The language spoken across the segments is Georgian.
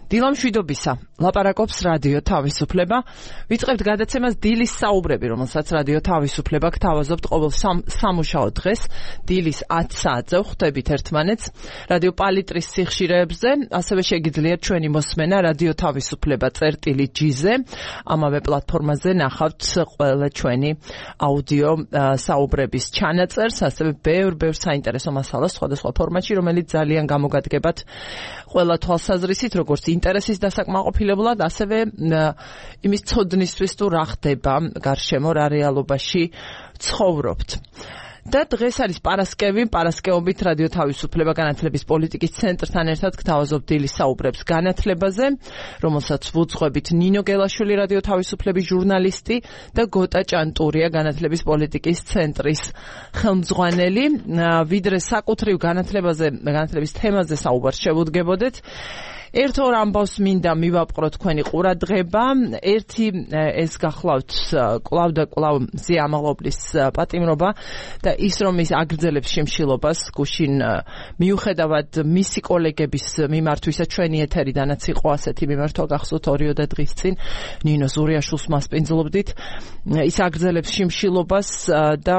დილა მშვიდობისა, ლაპარაკობს რადიო თავისუფლება. ვიწყებთ გადაცემას დილის საუბრები, რომელსაც რადიო თავისუფლება გთავაზობთ ყოველ სამუშაო დღეს, დილის 10 საათზე ხვდებით ერთმანეთს რადიო პალიტრის სიხშირეებზე, ასევე შეგიძლიათ ჩვენი მოსმენა რადიო თავისუფლება.gz-ზე, ამავე პლატფორმაზე ნახავთ ყველა ჩვენი აუდიო საუბრების ჩანაწერს, ასევე ბევრ საინტერესო მასალას სხვადასხვა ფორმატში, რომელიც ძალიან გამოგადგებათ ყველა თვალსაზრისით, როგორც ინტერესის დასაკმაყოფილებლად, ასევე იმის ცოდნისთვის თუ რა ხდება გარშემო, რა რეალობაში ცხოვრობთ. და დღეს არის პარასკევობით რადიო თავისუფლება განათლების პოლიტიკის ცენტრთან ერთად გთავაზობთ დილის საუბრებს განათლებაზე, რომელსაც ვუძღვებით ნინო გელაშვილი რადიო თავისუფლების ჟურნალისტი და გოტა ჭანტურია განათლების პოლიტიკის ცენტრის ხელმძღვანელი. ვიდრე საკუთრივ განათლების თემაზე საუბარს შევუდგებოდეთ, ერთ-ორ ამბავს მინდა მივაპყრო თქვენი ყურადღება. ერთი ეს გახლავთ კვლავ და კვლავ ზეამაღლობლის პატიმრობა და ის რომ ის აგრძელებს შიმშილობას გუშინ მიუხედავად მისი კოლეგების მიმართ, ვისაც ჩვენი ეთერიდანაც იყო ასეთი მიმართვა გახსოვთ 2 დღის წინ ნინო ზურიაშვილს მასპინძლობდით, ის აგრძელებს შიმშილობას და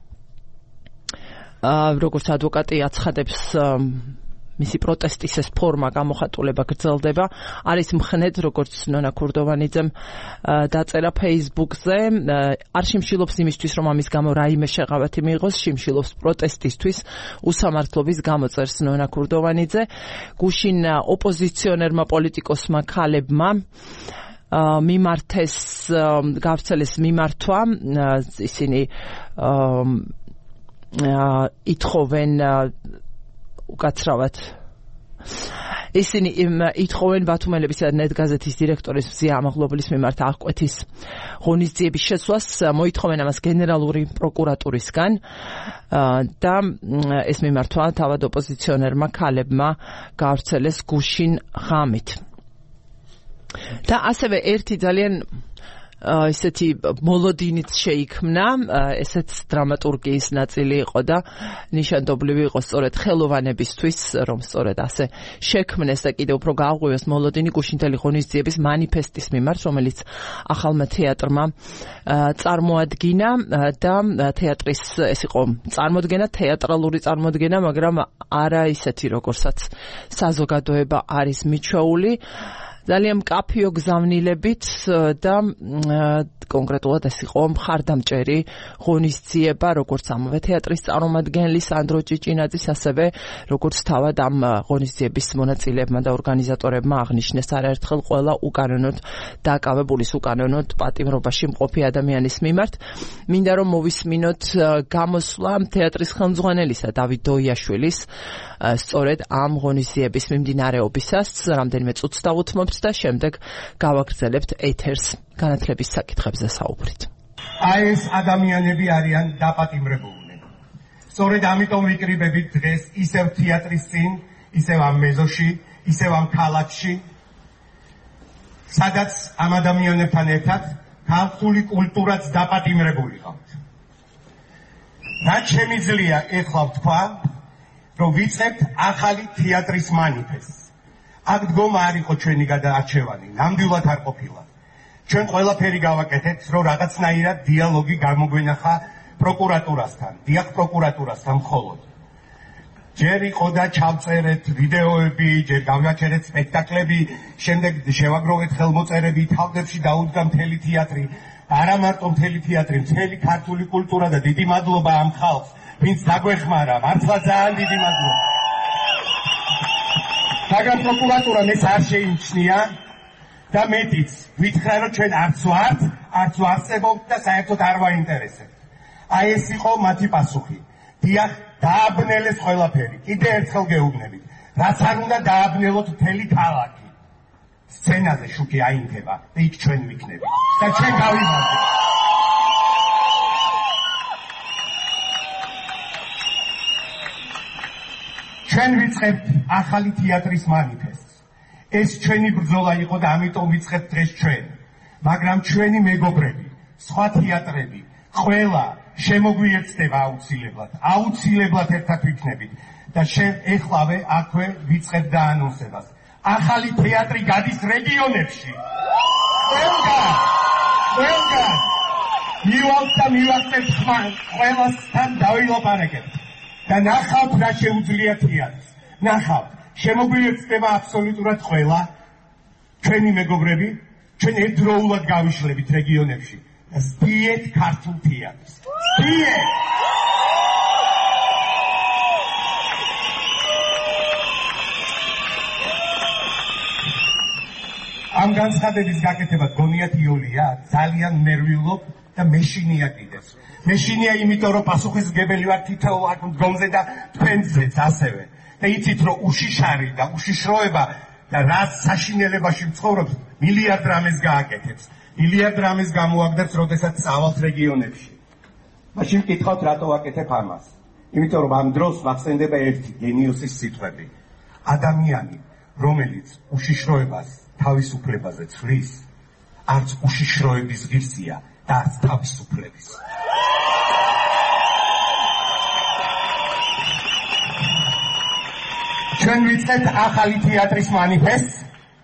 როგორც ადვოკატი აცხადებს, მისი პროტესტის ეს ფორმა გამოხატულება გრძელდება. არის მხნედ, როგორც ნონა ქურდოვანიძემ დაწერა Facebook-ზე, არ შიმშილობს იმისთვის, რომ ამის გამო რაიმე შეღავათი მიიღოს, შიმშილობს პროტესტისთვის, უსამართლობის გამოწერს ნონა ქურდოვანიძე. გუშინ ოპოზიციონერმა პოლიტიკოსმა ქალებმა მიმართეს, გავრცელეს მიმართვა, ისინი ითხოვენ უკაცრავად. ისინი ითხოვენ ბათუმელების და ნეტგაზეთის დირექტორის ზეამაღლობლის მიმართ აღკვეთის ღონისძიების შეცვლას, მოითხოვენ ამას გენერალური პროკურატურისგან და ეს მიმართვა თავად ოპოზიციონერმა ქალებმა გავრცელეს გუშინ ღამით. და ასევე ერთი ძალიან ესეთი მოლოდინიც შეიქმნა, ესეც დრამატურგიის ნაწილი იყო და ნიშანდობლივი იყო სწორედ ხელოვანებისთვის, რომ სწორედ ასე შექმნეს და კიდევ უფრო გააღვივეს მოლოდინი გუშინთელი ღონისძიების მანიფესტის მიმართ, რომელიც ახალმა თეატრმა წარმოადგინა და თეატრის ეს იყო წარმოდგენა, თეატრალური წარმოდგენა, მაგრამ არა ისეთი, როგორცაც საზოგადოება არის მიჩვეული. ძალიან მკაფიო გზავნილებით და კონკრეტულად ეს იყო მხარდამჭერი ღონისძიება, როგორც ამავე თეატრის წარმომადგენლის ანდრო ჭიჭინაძის, ასევე როგორც თავად ამ ღონისძიების მონაწილეებმა და ორგანიზატორებმა აღნიშნეს არაერთხელ ყველა უკანონოდ დაკავებული, უკანონოდ პატიმრობაში მყოფი ადამიანის მიმართ. მინდა რომ მოვისმინოთ გამოსვლა თეატრის ხელმძღვანელისა დავით დოიაშვილის სწორედ ამ ღონისძიების მიმდინარეობისას, რამდენიმე წუთს დავუთმობთ და შემდეგ გავაგრძელებთ ეთერს განათლების საკითხებზე საუბრით. აი ეს ადამიანები არიან დაპატიმრებულნი. სწორედ ამიტომ ვიკრიბებით დღეს ისევ თეატრის წინ, ისევ ამ მეზოში, ისევ ამ ქალაქში, სადაც ამ ადამიანებთან ერთად ქართული კულტურაც დაპატიმრებული ყავთ. რაც შემიძლია ეხლა ვთქვა, რომ ვიწყებთ ახალი თეატრის მანიფესტს. აქ დგომა არ იყო ჩვენი გადაარჩევანი, ნამდვილად არ ყოფილა. ჩვენ ყველაფერი გავაკეთეთ, რომ რაღაცნაირად დიალოგი გამოგვენახა პროკურატურასთან, დიახ პროკურატურასთან მხოლოდ. ჯერ იყო და ჩავწერეთ ვიდეოები, ჯერ გავაჩერეთ სპექტაკლები, შემდეგ შევაგროვეთ ხელმოწერები, თავდებში დაუდგა მთელი თეატრი, არა მარტო მთელი თეატრი, მთელი ქართული კულტურა და დიდი მადლობა ამ ხალხს, ვინც დაგვეხმარა, მართლა ძალიან დიდი მადლობა. მაგრამ პროკურატურამ ეს არ შეიმჩნია და მეტიც ვითხრა, რომ ჩვენ არც ვარსებობთ და საერთოდ არ ვაინტერესებთ. აი ეს იყო მათი პასუხი. დიახ, დააბნელეს ყველაფერი. კიდე ერთხელ გეუბნებით, რაც არ უნდა დააბნელოთ მთელი ქალაქი. სცენაზე შუქი აინგება და იქ ჩვენ ვიქნებით და ჩვენ გავიმარჯვებთ. ჩვენ ვიწყებთ ახალი თეატრის მანიფესტს. ეს ჩვენი ბრძოლა იყო და ამიტომ ვიწყებთ დღეს ჩვენ. მაგრამ ჩვენი მეგობრები, სხვა თეატრები, ყველა შემოგვიეცდება აუცილებლად ერთად ვიქნებით და ეხლავე აქვე ვიწყებ და ანონსებას. ახალი თეატრი გადის რეგიონებში. ყველგან მივალთ და მივახცეთ ყველასთან დავილაპარაკებთ და ნახავთ რა შეუძლია თეატრს. ნახავთ, შემოგვიეცდება აბსოლუტურად ყველა ჩვენი მეგობრები, ჩვენ ერთდროულად გავიშლებით რეგიონებში და სდიეთ ქართულ თეატრს. სდიეთ! ამ განცხადების გაკეთება გონიათ იოლია, ძალიან ნერვიულობ და მეშინია კიდეც. მეშინია იმიტომ, რომ პასუხისმგებელი ვარ თითოეულ აქ მდგომზე და თქვენზეც ასევე. და იცით, რომ უშიშარი და უშიშროება და რაც საშინელებაში ვცხოვრობთ, მილიარდ რამეს გააკეთებს. მილიარდ რამეს გამოაგდებს, როდესაც წავალთ რეგიონებში. მაშინ ვკითხავთ, რატო ვაკეთებ ამას? იმიტომ, რომ ამ დროს ვახსენდება ერთი გენიოსის სიტყვები. ადამიანი, რომელიც უშიშროებას თავისუფლებაზე ცვლის, არც უშიშროების ღირსია და არც თავისუფლების. ჩვენ ვიწყებთ ახალი თეატრის მანიფესტს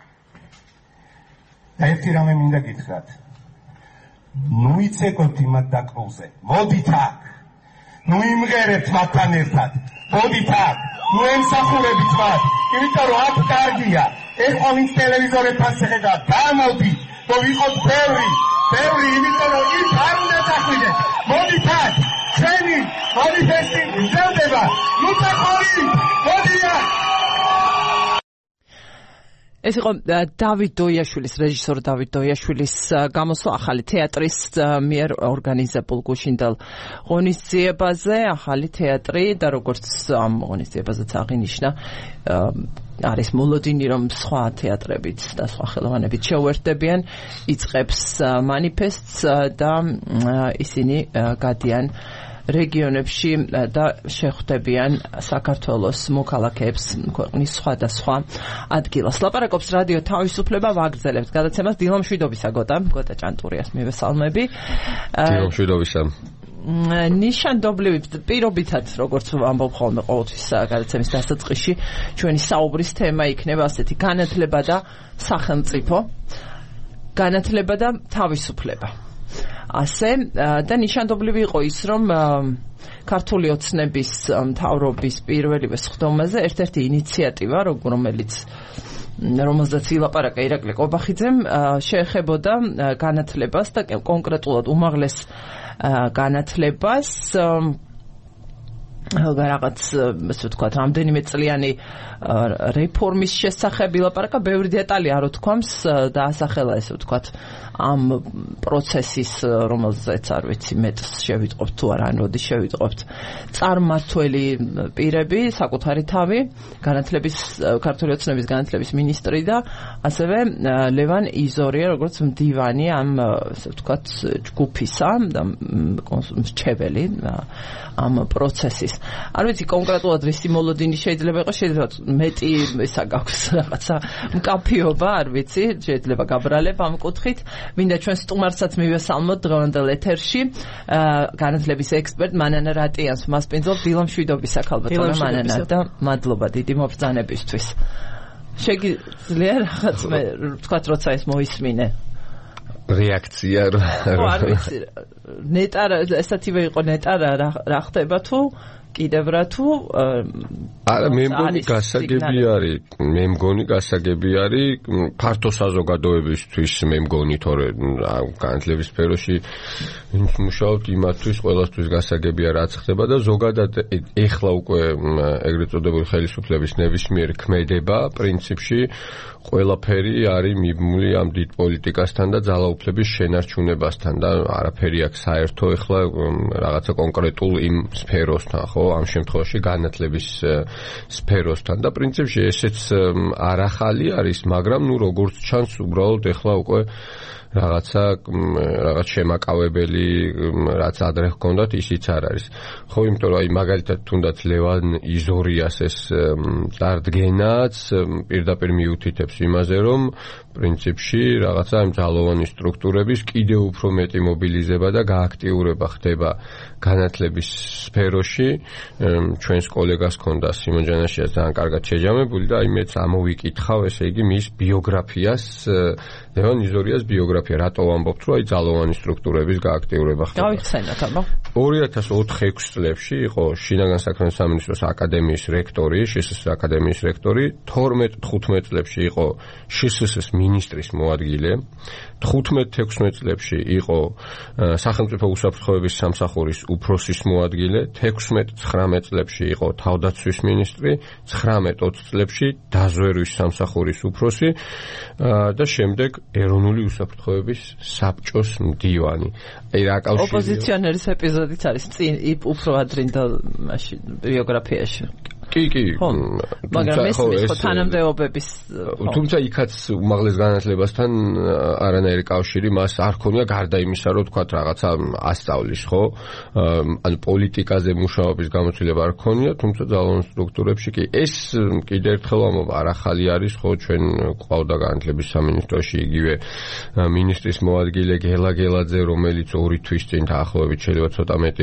და ერთი რამე მინდა გითხრათ. ნუ იცეკვებთ იმათ დაკროლზე, მოდით აქ, ნუ იმღერებთ მათთან ერთად, მოდით აქ, ნუ ემსახურებით მათ, იმიტომ რომ აქ კარგია. ეხლა ვინც ტელევიზორებთან შეხედავთ, გამოდით, რომ ვიყოთ ბევრი, იმიტომ რომ იქ არ უნდა წახვიდეთ. მოდით აქ, ჩვენი მანიფესტი გრძელდება, ნუ წახვიდეთ, მოდით. ეს იყო დავით დოიაშვილის, რეჟისორ დავით დოიაშვილის გამოსვლა ახალი თეატრის მიერ ორგანიზებულ გუშინდელ ღონისძიებაზე. ახალი თეატრი და როგორც ამ ღონისძიებაზეც აღინიშნა, არის მოლოდინი, რომ სხვა თეატრებიც და სხვა ხელოვანებით შეუერთდებიან, იწყებს მანიფესტს და ისინი გადიან რეგიონებში და შეხვდებიან საქართველოს მოქალაქეებს ქვეყნის სხვადასხვა ადგილას. ლაპარაკობს რადიო თავისუფლება, ვაგრძელებთ გადაცემას. დილამშვიდობისა გოტა ჭანტურიას მივესალმები. დილამშვიდობისა. ნიშანდობლივი პირობითად, როგორც ამბობ ხოლმე ყოველთვის გადაცემის დასაწყისში, ჩვენი საუბრის თემა იქნება ასეთი: განათლება და სახელმწიფო, განათლება და თავისუფლება. ასე და ნიშანდობლივი იყო ის, რომ ქართული ოცნების მთავრობის პირველივე სხდომაზე ერთ-ერთი ინიციატივა, რომელზეც ილაპარაკა ირაკლი ყობახიძემ, შეეხებოდა განათლებას და კონკრეტულად უმაღლეს განათლებას. რაღაც ასე ვთქვათ, რამდენიმე წლიანი რეფორმის შესახებ ილაპარაკა, ბევრი დეტალი არ უთქვამს და ასახელა ესე ვთქვათ ამ პროცესის, რომელზეც არ ვიცი მეტს შევიტყობთ თუ არა, ან როდის შევიტყობთ, წარმმართველი პირები, საკუთარი თავი, ქართული ოცნების განათლების მინისტრი და ასევე ლევან იზორია, როგორც მდივანი ამ ასე ვთქვათ ჯგუფისა და მრჩეველი ამ პროცესის. არ ვიცი კონკრეტულად რისი მოლოდინი შეიძლება იყოს, შეიძლება მეტი ისა გაქვს რაღაცა მკაფიობა, არ ვიცი, შეიძლება გაბრალებ ამ კუთხით. მინდა ჩვენ სტუმარსაც მივესალმოთ დღევანდელ ეთერში, განათლების ექსპერტ მანანა რატიანს მასპინძლობ. დილამშვიდობისა ქალბატონო მანანა და მადლობა დიდი მობრძანებისთვის. შეგიძლია რაღაც მე ვთქვათ, როცა ეს მოისმინე რეაქცია არ ვიცი, ნეტარა ესეთივე იყო, ნეტარა რა ხდება თუ კიდევ რა თუ არა, მე მგონი გასაგები არის ფართო საზოგადოებისთვის, მე მგონი, თორე განათლების სფეროში ვინც მუშაობთ, იმათთვის ყველასთვის გასაგებია რაც ხდება და ზოგადად ეხლა უკვე ეგრეთ წოდებული ხელისუფლების ნებისმიერი ქმედება პრინციპში ყველაფერი არის მიბმული ამ დიდ პოლიტიკასთან და ძალაუფლების შენარჩუნებასთან და არაფერი აქვს საერთო ეხლა რაღაცა კონკრეტულ იმ სფეროსთან, ხო, ამ შემთხვევაში განათლების სფეროსთან და პრინციპში ესეც არ ახალი არის, მაგრამ ნუ როგორც ჩანს, უბრალოდ ეხლა უკვე რაღაც შემაკავებელი, რაც ადრე ჰქონდათ, ისიც არ არის. ხო, იმიტომ რომ მაგალითად თუნდაც ლევან იზორიას ეს წარდგენაც პირდაპირ მიუთითებს იმაზე, რომ პრინციპში რაღაცა იმ ძალოვანი სტრუქტურების კიდევ უფრო მეტი მობილიზება და გააქტიურება ხდება განათლების სფეროში. ჩვენს კოლეგას ჰქონდა სიმონ ჯანაშიას ძალიან კარგად შეჯამებული და აი მეც ამოვიკითხავ, ესე იგი მის ბიოგრაფიას, ლევან იზორიას ბიოგრაფია, რატო ვამბობთ, რომ აი ძალოვანი სტრუქტურების გააქტიურება ხდება. გავიხსენოთ, აბა. 2004-6 წლებში იყო შინაგან საქმეთა სამინისტროს აკადემიის რექტორი, შსს აკადემიის რექტორი, 12-15 წლებში იყო შსს მინისტრის მოადგილე, 15-16 წლებში იყო სახელმწიფო უსაფრთხოების სამსახურის უფროსის მოადგილე, 16-19 წლებში იყო თავდაცვის მინისტრი, 19-20 წლებში დაზვერვის სამსახურის უფროსი და შემდეგ ეროვნული უსაფრთხოების საბჭოს მდივანი. აი რა კავშირია ოპოზიციონერის ეპიზოდიც არის წინ უფრო ადრინდელ ბიოგრაფიაში. კი, მაგრამ ეს ხო თანამდებობების თუმცა იქაც უმაღლეს განათლებასთან არანაირი კავშირი მას არ ქონია გარდა იმისა, რომ თქვა რაღაცა ასწავლის, ხო? ანუ პოლიტიკაზე მუშაობის გამოცდილება არ ქონია, თუმცა ძალოვან სტრუქტურებში კი. ეს კიდევ ერთხელ ამბობ, არ ახალი არის, ხო, ჩვენ ყავდა განათლების სამინისტროში იგივე მინისტრის მოადგილე გელა გელაძე, რომელიც 2 თვის წინ დაახლოებით შეიძლება ცოტა მეტი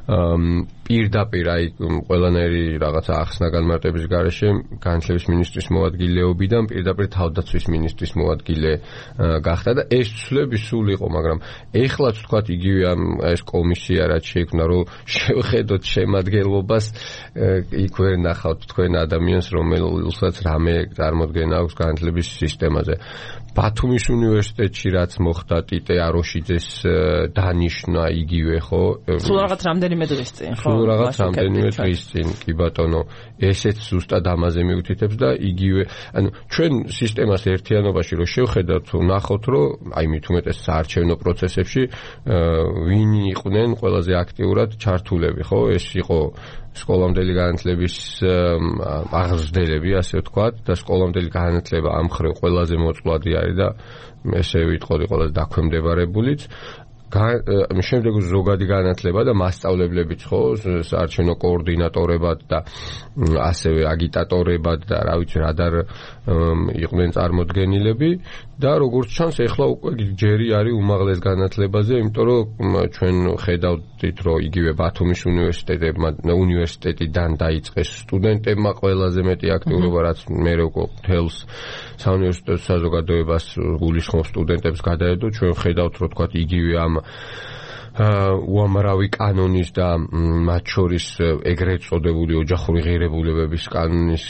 პირდაპირ აი ყველანაირი რაღაცა ახსნა განმარტების გარეშე განათლების მინისტრის მოადგილეობიდან პირდაპირ თავდაცვის მინისტრის მოადგილე გახდა და ეს ცვლები სულ იყო, მაგრამ ეხლაც თქვათ იგივე ეს კომისია რაც შეიქმნა, რომ შევხედოთ შემადგენლობას, იქ ვერ ნახავთ თქვენ ადამიანს, რომელსაც რამე წარმოდგენა აქვს განათლების სისტემაზე. ბათუმის უნივერსიტეტში რაც მოხდა ტიტე აროშიძეს დანიშნა იგივე, ხო? სულ რაღაც რამდენიმე დღის წინ, ხო? სულ რაღაც რამდენიმე დღის წინ, კი ბატონო, ესეც ზუსტად ამაზე მიუთითებს და იგივე, ანუ ჩვენ სისტემას ერთიანობაში რო შევხედავთ, ნახოთ, რომ აი მით უმეტეს საარჩევნო პროცესებში ვინ იყვნენ ყველაზე აქტიურად ჩართულები, ხო? ეს იყო სკოლამდელი განათლების აღზრდელები, ასე ვთქვათ, და სკოლამდელი განათლება ამ მხრივ ყველაზე მოწყვლადი არის და ესე ვიტყოდი ყველაზე დაქვემდებარებულიც. შემდეგ ზოგადი განათლება და მასწავლებლებიც, ხო, საარჩევნო კოორდინატორებად და ასევე აგიტატორებად და რა ვიცი რადარ იყვნენ წარმოდგენილები და როგორც ჩანს ეხლა უკვე ჯერი არის უმაღლეს განათლებაზე, იმიტომ რომ ჩვენ ხედავთ, რომ იგივე ბათუმის უნივერსიტეტიდან დაიწყეს სტუდენტებმა ყველაზე მეტი აქტიურობა, რაც მე უკვე თელს საუნივერსიტეტო საზოგადოებას გულისხმობს სტუდენტებს გადაედო. ჩვენ ხედავთ, რომ თქვა იგივე ამ უამრავი კანონის და მათ შორის ეგრეთ წოდებული ოჯახური ღირებულებების კანონის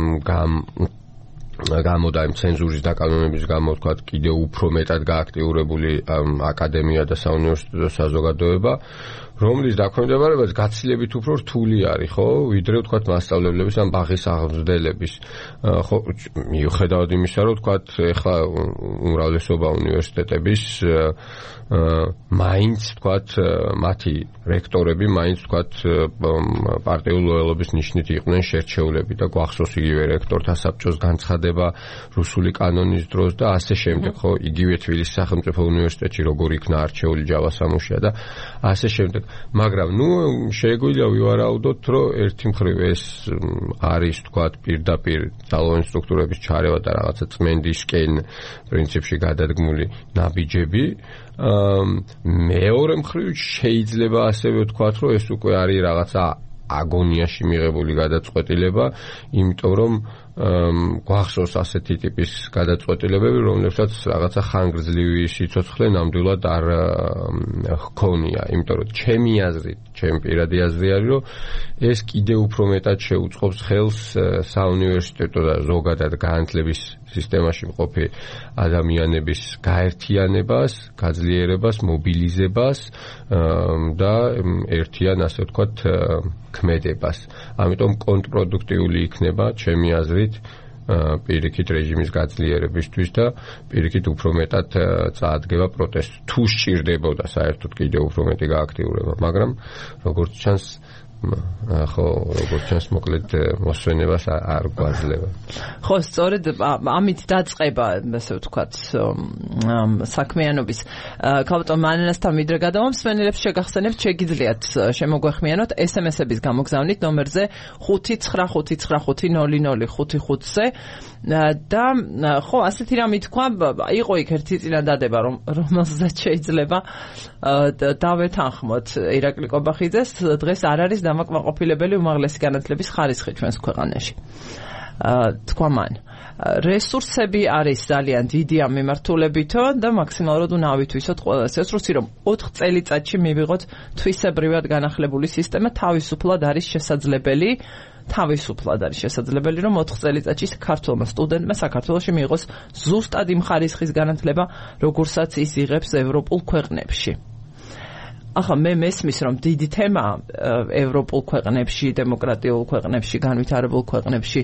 გამო და იმ ცენზურის დაკანონების გამო თქვა კიდევ უფრო მეტად გააქტიურებული აკადემია და საუნივერსიტეტო საზოგადოება, რომლის დაქვემდებარებაც გაცილებით უფრო რთული არის, ხო, ვიდრე ვთქვათ მასწავლებლების ან ბაღის აღზრდელების. ხო, მიუხედავად იმისა, რომ ვთქვათ ეხლა უმრავლესობა უნივერსიტეტების მაინც ვთქვათ მათი რექტორები მაინც ვთქვათ პარტიულ ლოიალობის ნიშნით იყვნენ შერჩეულები და გვახსოვს იგივე რექტორთა საბჭოს განცხადება რუსული კანონის დროს და ასე შემდეგ, ხო, იგივე თბილისის სახელმწიფო უნივერსიტეტში როგორ იქნა არჩეული ჯავა სამუშია და ასე შემდეგ. მაგრამ შეგვიძლია ვივარაუდოთ, რომ ერთი მხრივ ეს არის თქვათ პირდაპირ ძალოვანი სტრუქტურების ჩარევა და რაღაცა წმენდისკენ პრინციპში გადადგმული ნაბიჯები. მეორე მხრივ შეიძლება ასევე ვთქვათ, რომ ეს უკვე არის რაღაცა აგონიაში მიღებული გადაწყვეტილება, იმიტომ რომ გვახსოვს ასეთი ტიპის გადაწყვეტილებები, რომლებსაც რაღაცა ხანგრძლივი სიცოცხლე ნამდვილად არ ჰქონია, იმიტომ რომ ჩემი აზრით, ჩემი პირადი აზრი არის, რომ ეს კიდევ უფრო მეტად შეუწყობს ხელს საუნივერსიტეტო და ზოგადად განათლების სისტემაში მყოფი ადამიანების გაერთიანებას, გაძლიერებას, მობილიზებას და ერთიან, ასე ვთქვათ, ქმედებას. ამიტომ კონტრპროდუქტიული იქნება, ჩემი აზრით, პირიქით რეჟიმის გაძლიერებისთვის და პირიქით უფრო მეტად წაადგება პროტესტი. თუ სჭირდებოდა საერთოდ კიდევ უფრო მეტი გააქტიურება, მაგრამ როგორც ჩანს ხო, როგორც ჩანს, მოკლედ მოსვენებას არ გვაძლევა. ხო, სწორედ ამით დაწყება, ასე ვთქვათ, საქმიანობის. ქალბატონ მანენასთან ვიდრე გადავამსვენელებს, შეგახსენებთ, შეგიძლიათ შემოგვეხმიანოთ SMS-ების გამოგზავნით ნომერზე 5995005-ზე და ხო, ასეთი რამე თქვა, იყო იქ ერთი წინადადება, რომელსაც შეიძლება დავეთანხმოთ ირაკლი კობახიძეს, დღეს არ არის დამაკმაყოფილებელი უმაღლესი განათლების ხარისხი ჩვენს ქვეყანაში. თქვა მან, რესურსები არის ძალიან დიდი ამ მიმართულებითო და მაქსიმალურად უნდა ავითვისოთ ყველა რესურსი, რომ 4 წელიწადში მივიღოთ თვისებრივად განახლებული სისტემა, თავისუფლად არის შესაძლებელი, რომ 4 წელიწადში საქართველოს სტუდენტმა საქართველოში მიიღოს ზუსტად იმ ხარისხის განათლება, როგორცაც ის იღებს ევროპულ ქვეყნებში. ახლა მე მესმის, რომ დიდი თემაა ევროპულ ქვეყნებში, დემოკრატიულ ქვეყნებში, განვითარებულ ქვეყნებში,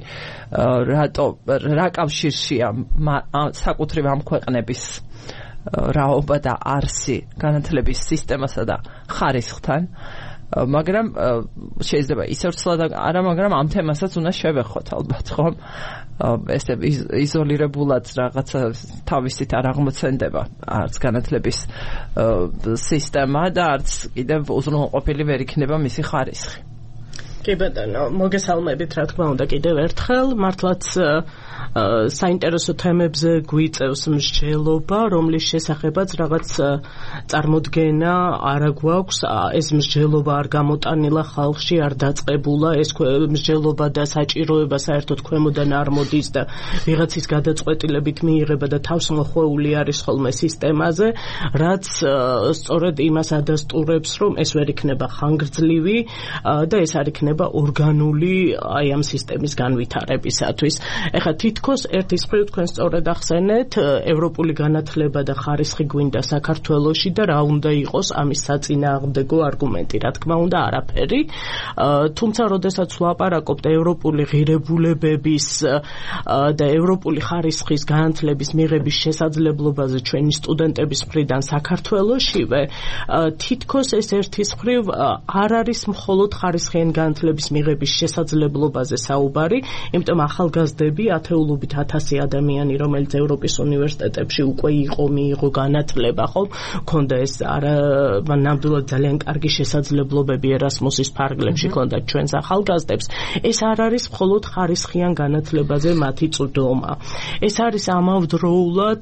რა კავშირშია საკუთრივ ამ ქვეყნების რაობა და არსი განათლების სისტემასა და ხარისხთან, მაგრამ შეიძლება ისევ ცლად არა, მაგრამ ამ თემასაც უნდა შევეხოთ ალბათ, ხო? ესე იზოლირებულად რაღაცა თავისით არ აღმოცენდება არც განათლების სისტემა და არც კიდევ უზრუნველყოფილი ვერ იქნება მისი ხარისხი. კი ბატონო, მოგესალმებით, რა თქმა უნდა, კიდევ ერთხელ მართლაც საინტერესო თემებზე გვიწევს მსჯელობა, რომლის შესახებაც რაღაც წარმოდგენა არ გვაქვს, ეს მსჯელობა არ გამოტანილა ხალხში, არ დაწყებულა, ეს მსჯელობა და საჭიროება საერთოდ ქვემოდან არ მოდის და ვიღაცის გადაწყვეტილებით მიიღება და თავს მოხვეული არის ხოლმე სისტემაზე, რაც სწორედ იმას ადასტურებს, რომ ეს ვერ იქნება ხანგრძლივი და ეს არ იქნება ორგანული აი ამ სისტემის განვითარებისათვის. ეხლა თითქოს ერთის მხრივ თქვენ სწორედ ახსენეთ, ევროპული განათლება და ხარისხი გვინდა საქართველოში და რა უნდა იყოს ამის საწინააღმდეგო არგუმენტი, რა თქმა უნდა არაფერი. თუმცა როდესაც ვლაპარაკობთ ევროპული ღირებულებების და ევროპული ხარისხის განათლების მიღების შესაძლებლობაზე ჩვენი სტუდენტების მხრიდან საქართველოშივე, თითქოს ეს ერთის მხრივ არ არის მხოლოდ ხარისხიანი განათლების მიღების შესაძლებლობაზე საუბარი, იმიტომ ახალგაზრდები ათეულობით 1000 ადამიანი, რომელიც ევროპის უნივერსიტეტებში უკვე მიიღო განათლება, ხო? ქონდა ეს ნამდვილად ძალიან კარგი შესაძლებლობები ერასმუსის ფარგლებში ქონდა ჩვენს ახალგაზრდებს. ეს არ არის მხოლოდ ხარისხიან განათლებაზე მათი წვდომა. ეს არის ამავდროულად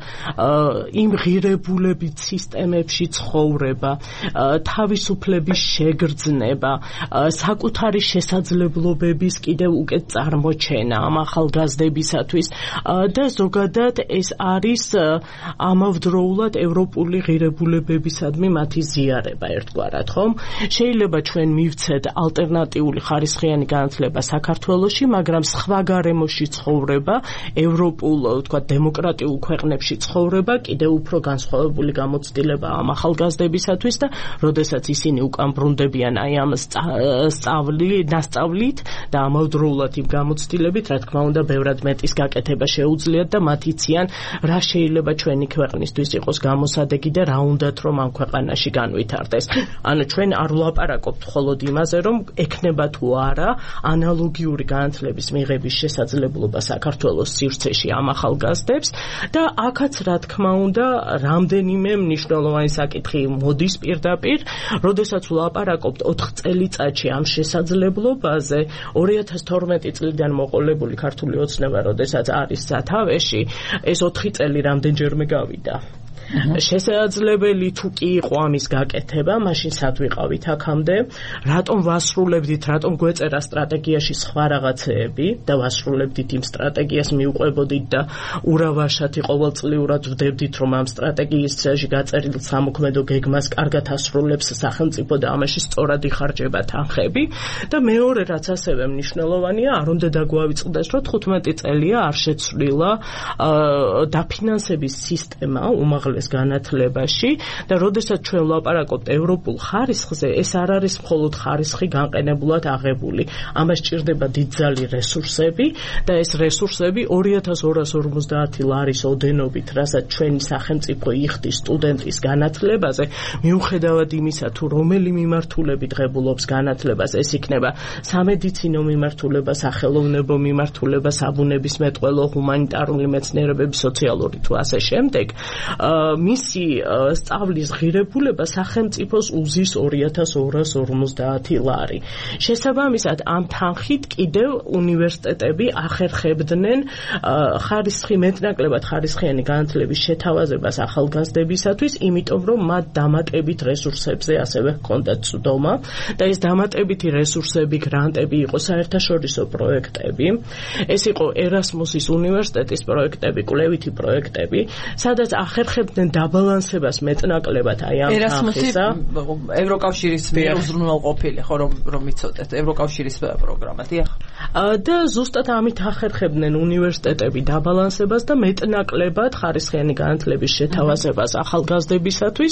იმ ღირებულებით სისტემებში ცხოვრება, თავისუფლების შეგრძნება, საკუთარი შესაძლებლობების კიდევ უკეთ წარმოჩენა ამ ახალგაზრდებისათვის და ზოგადად ეს არის ამავდროულად ევროპული ღირებულებებისადმი მათი ზიარება ერთგვარად, ხომ? შეიძლება ჩვენ მივცეთ ალტერნატიული ხარისხიანი განათლება საქართველოში, მაგრამ სხვა გარემოში ცხოვრება, ევროპულ, თქვა, დემოკრატიულ ქვეყნებში ცხოვრება კიდევ უფრო განსხვავებული გამოცდილება ამ ახალგაზრდებისათვის და როდესაც ისინი უკან ბრუნდებიან აი ამ ნასწავლით და ამავდროულად იმ გამოცდილებით, რა თქმა უნდა, ბევრად მეტის გაკეთება შეუძლიათ და მათ იციან, რა შეიძლება ჩვენი ქვეყნისთვის იყოს გამოსადეგი და რა უნდათ რომ ამ ქვეყანაში განვითარდეს. ანუ ჩვენ არ ვლაპარაკობთ მხოლოდ იმაზე, რომ ექნება თუ არა ანალოგიური განათლების მიღების შესაძლებლობა საქართველოს სივრცეში ამ ახალგაზრდებს და აქაც რა თქმა უნდა, რამდენიმე მნიშვნელოვანი საკითხი მოდის პირდაპირ, როდესაც ვლაპარაკობთ 4 წელიწადში ამ შესაძლებლობაზე, 2012 წლიდან მოყოლებული ქართული ოცნება, როდესაც არის სათავეში, ეს 4 წელი რამდენჯერმე გავიდა. შესაძლებელი თუ კი იყო ამის გაკეთება, მაშინ სად ვიყავით აქამდე, რატომ ვასრულებდით, რატომ გვეწერა სტრატეგიაში სხვა რაღაცეები და ვასრულებდით იმ სტრატეგიას, მიუყვებოდით და ურავაშათი ყოველწლიურად ვდებდით, რომ ამ სტრატეგიაში გაწერილ სამოქმედო გეგმას კარგად ასრულებს სახელმწიფო და ამაში სწორად იხარჯება თანხები და მეორე რაც ასევე მნიშვნელოვანია, არ უნდა დაგვავიწყდეს, რომ 15 წელია არ შეცვლილა დაფინანსების სისტემა უმაღლესი უმაღლეს განათლებაში და როდესაც ჩვენ ვლაპარაკობთ ევროპულ ხარისხზე, ეს არ არის მხოლოდ ხარისხი განყენებულად აღებული. ამას ჭირდება დიდძალი რესურსები და ეს რესურსები 2250 ლარის ოდენობით, რასაც ჩვენი სახელმწიფო იხდის სტუდენტის განათლებაზე, მიუხედავად იმისა, თუ რომელი მიმართულებით ღებულობს განათლებას, ეს იქნება სამედიცინო მიმართულება, სახელოვნებო მიმართულება, საბუნებისმეტყველო, ჰუმანიტარული მეცნიერებები, სოციალური თუ ასე შემდეგ, მისი სწავლის ღირებულება სახელმწიფოს უზის 2250 ლარი. შესაბამისად, ამ თანხით კიდევ უნივერსიტეტები ახერხებდნენ ხარისხი მეტნაკლებად ხარისხიანი განათლების შეთავაზებას ახალგაზრდებისათვის, იმიტომ რომ მათ დამატებით რესურსებზე ასევე ჰქონდათ წვდომა და ეს დამატებითი რესურსები, გრანტები იყო საერთაშორისო პროექტები. ეს იყო ერასმუსის უნივერსიტეტის პროექტები, კვლევითი პროექტები, სადაც ახერხებდნენ დაბალანსებას მეტნაკლებად აი ამ თანხისა. ევროკავშირის მიერ უზრუნველყოფილი, ხო რომ იცოდეთ, ევროკავშირის პროგრამა, დიახ. და ზუსტად ამით ახერხებდნენ უნივერსიტეტები დაბალანსებას და მეტნაკლებად ხარისხიანი განათლების შეთავაზებას ახალგაზრდებისათვის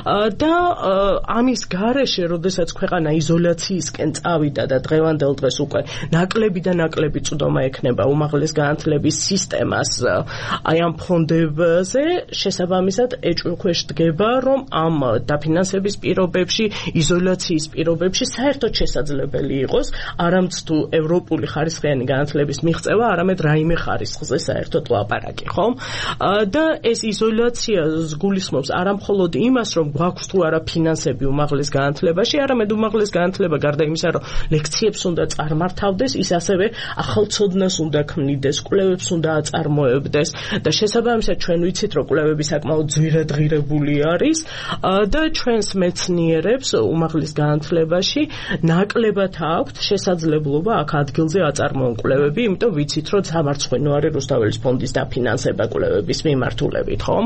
და ამის გარეშე, როდესაც ქვეყანა იზოლაციისკენ წავიდა და დღევანდელ დღეს უკვე ნაკლები და ნაკლები წვდომა ექნება უმაღლეს განათლების სისტემას აი ამ ფონდებზე, შესაბამისად ეჭვქვეშ დგება, რომ ამ დაფინანსების პირობებში, იზოლაციის პირობებში საერთოდ შესაძლებელი იყოს არამც თუ ევროპული ხარისხიანი განათლების მიღწევა, არამედ რაიმე ხარისხზე საერთოდ ლაპარაკი, ხო? და ეს იზოლაცია გულისხმობს არამხოლოდ იმას, რომ გვაქვს თუ არა ფინანსები უმაღლეს განათლებაში, არამედ უმაღლეს განათლება გარდა იმისა, რომ ლექციებს უნდა წარმართავდეს, ის ასევე ახალცოდნას უნდა ქმნიდეს, კვლევებს უნდა აწარმოებდეს და შესაბამისად ჩვენ ვიცით, რომ კვლევები საკმაოდ ძვირადღირებული არის და ჩვენს მეცნიერებს უმაღლეს განათლებაში ნაკლებად აქვთ შესაძლებლობა აქ ადგილზე აწარმოონ კვლევები, იმიტომ ვიცით, რომ სამარცხვინო არის რუსთაველის ფონდის დაფინანსება კვლევების მიმართულებით, ხომ?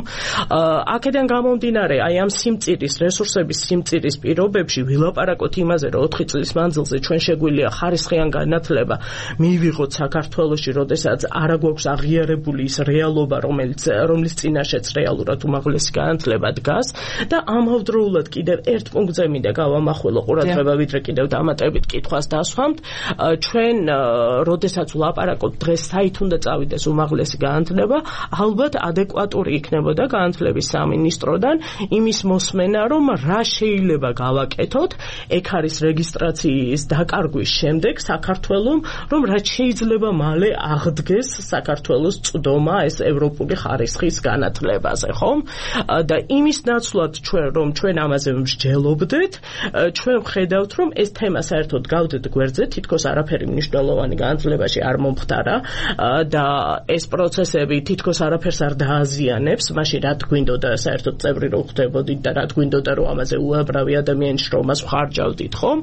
აქედან გამომდინარე, აი ამ სიმწირის, რესურსების სიმწირის პირობებში ვილაპარაკოთ იმაზე, რომ 4 წლის მანძილზე ჩვენ შეგვიძლია ხარისხიან განათლება მივიღოთ საქართველოში, როდესაც არა გვაქვს აღიარებული ის რეალობა, რომლის წინაშეც რეალურად უმაღლესი განათლება დგას და ამავდროულად კიდევ ერთ პუნქტზე მინდა გავამახვილო ყურადღება, ვიდრე კიდევ დამატებით კითხვას დასვამთ. ჩვენ როდესაც ვლაპარაკობთ დღეს საით უნდა წავიდეს უმაღლესი განათლება, ალბათ ადეკვატური იქნებოდა განათლების სამინისტროდან იმის მოსმენა, რომ რა შეიძლება გავაკეთოთ, ეგ არის რეგისტრაციის დაკარგვის შემდეგ საქართველომ, რომ რაც შეიძლება მალე აღდგეს საქართველოს წვდომა ეს ევროპული ხარისხის განათლებაზე, ხომ? და იმის ნაცვლად რომ ჩვენ ამაზე მსჯელობდეთ, ჩვენ ვხედავთ, რომ ეს თემა საერთოდ გავდეთ გვერდზე, თითქოს არაფერი მნიშვნელოვანი განათლებაში არ მომხდარა და ეს პროცესები თითქოს არაფერს არ დააზიანებს, მაშინ რა გვინდოდა საერთოდ წევრი რო ხდებოდით და რა გვინდოდა რომ ამაზე უამრავი ადამიანის შრომას ვხარჯავდით, ხომ?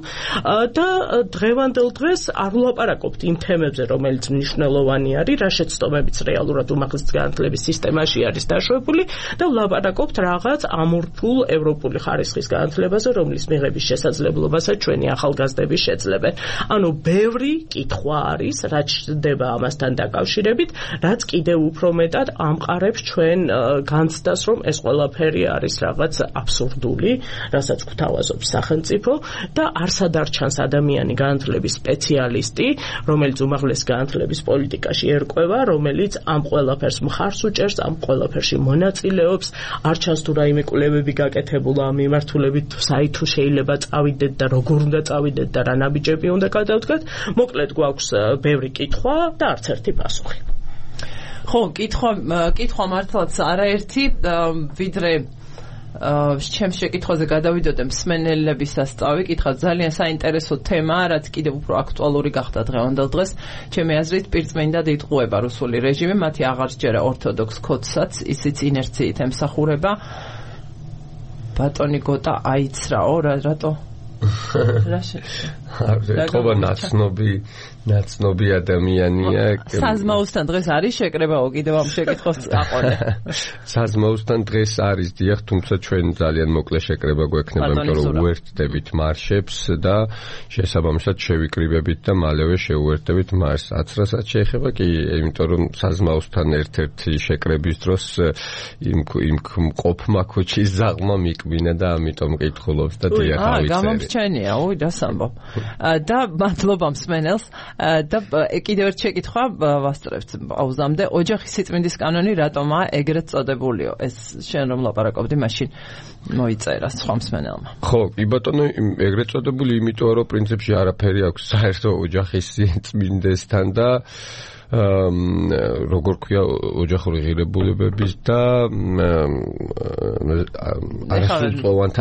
და დღევანდელ დღეს არ ვლაპარაკობთ იმ თემებზე, რომელიც მნიშვნელოვანი არის, რა შეცდომებიც რეალურად უმაღლეს განათლების სისტემაში არის დაშვებული და ვლაპარაკობთ რაღაც ამორფულ ევროპული ხარისხის განათლებაზე, რომლის მიღების შესაძლებლობასაც ჩვენი ახალგაზრდები შეძლებენ. ანუ ბევრი კითხვა არის, რაც ჩდება ამასთან დაკავშირებით, რაც კიდევ უფრო მეტად ამყარებს ჩვენ განცდას, რომ ეს ყველაფერი არის რაღაც აბსურდული, რასაც გვთავაზობს სახელმწიფო და არსად არ ჩანს ადამიანი განათლების სპეციალისტი, რომელიც უმაღლეს განათლების პოლიტიკაში ერკვევა, რომელიც ამ ყველაფერს მხარს უჭერს, ამ ყველაფერში მონაწილეობს, არ ჩანს თუ რაიმე კვლევები გაკეთებულა ამ მიმართულებით, საით თუ შეიძლება წავიდეთ და როგორ უნდა წავიდეთ და რა ნაბიჯები უნდა გადავდგათ. მოკლედ გვაქვს ბევრი კითხვა და არც ერთი პასუხი. ხო, კითხვა მართლაც არაერთი, ვიდრე ჩემს შეკითხვაზე გადავიდოდე მსმენელებისას წავიკითხა, ძალიან საინტერესო თემაა, რაც კიდევ უფრო აქტუალური გახდა დღევანდელ დღეს. ჩემი აზრით პირწმინდად იტყუება რუსული რეჟიმი, მათი აღარ სჯერა ორთოდოქს კოდსაც, ისიც ინერციით ემსახურება. ბატონი გოტა აიცრაო, რატო? ეთქობა ნაცნობი ადამიანია. საზმაოსთან დღეს არის შეკრებაო, კიდევ ამ შეკითხოს წაყოლე. საზმაოსთან დღეს არის დიახ, თუმცა ჩვენ ძალიან მოკლე შეკრება გვექნება, იმიტომ რომ უერთდებით მარშებს და შესაბამისად შევიკრიბებით და მალევე შევუერთდებით მარს. 10 საათს შეეხება კი, იმიტომ რომ საზმაოსთან ერთ-ერთი შეკრების დროს იმ ყოფმა ქუჩის ზაღმა მიკბინა და ამიტომ მკითხულობს და დიახ ავიწერე. გამომრჩენია, დასამბობ. და მადლობა მსმენელს. და კიდევ ერთ შეკითხვა ვასწრებთ პაუზამდე. ოჯახის სიწმინდის კანონი რატომაა ეგრეთ წოდებულიო? ეს შენ რომ ლაპარაკობდი, მაშინ მოიწერა სხვა მსმენელმა. ხო, კი ბატონო, ეგრეთ წოდებული იმიტომ რომ პრინციპში არაფერი აქვს საერთო ოჯახის სიწმინდესთან და როგორ ქვია ოჯახური ღირებულებების და არასრულწლოვანთა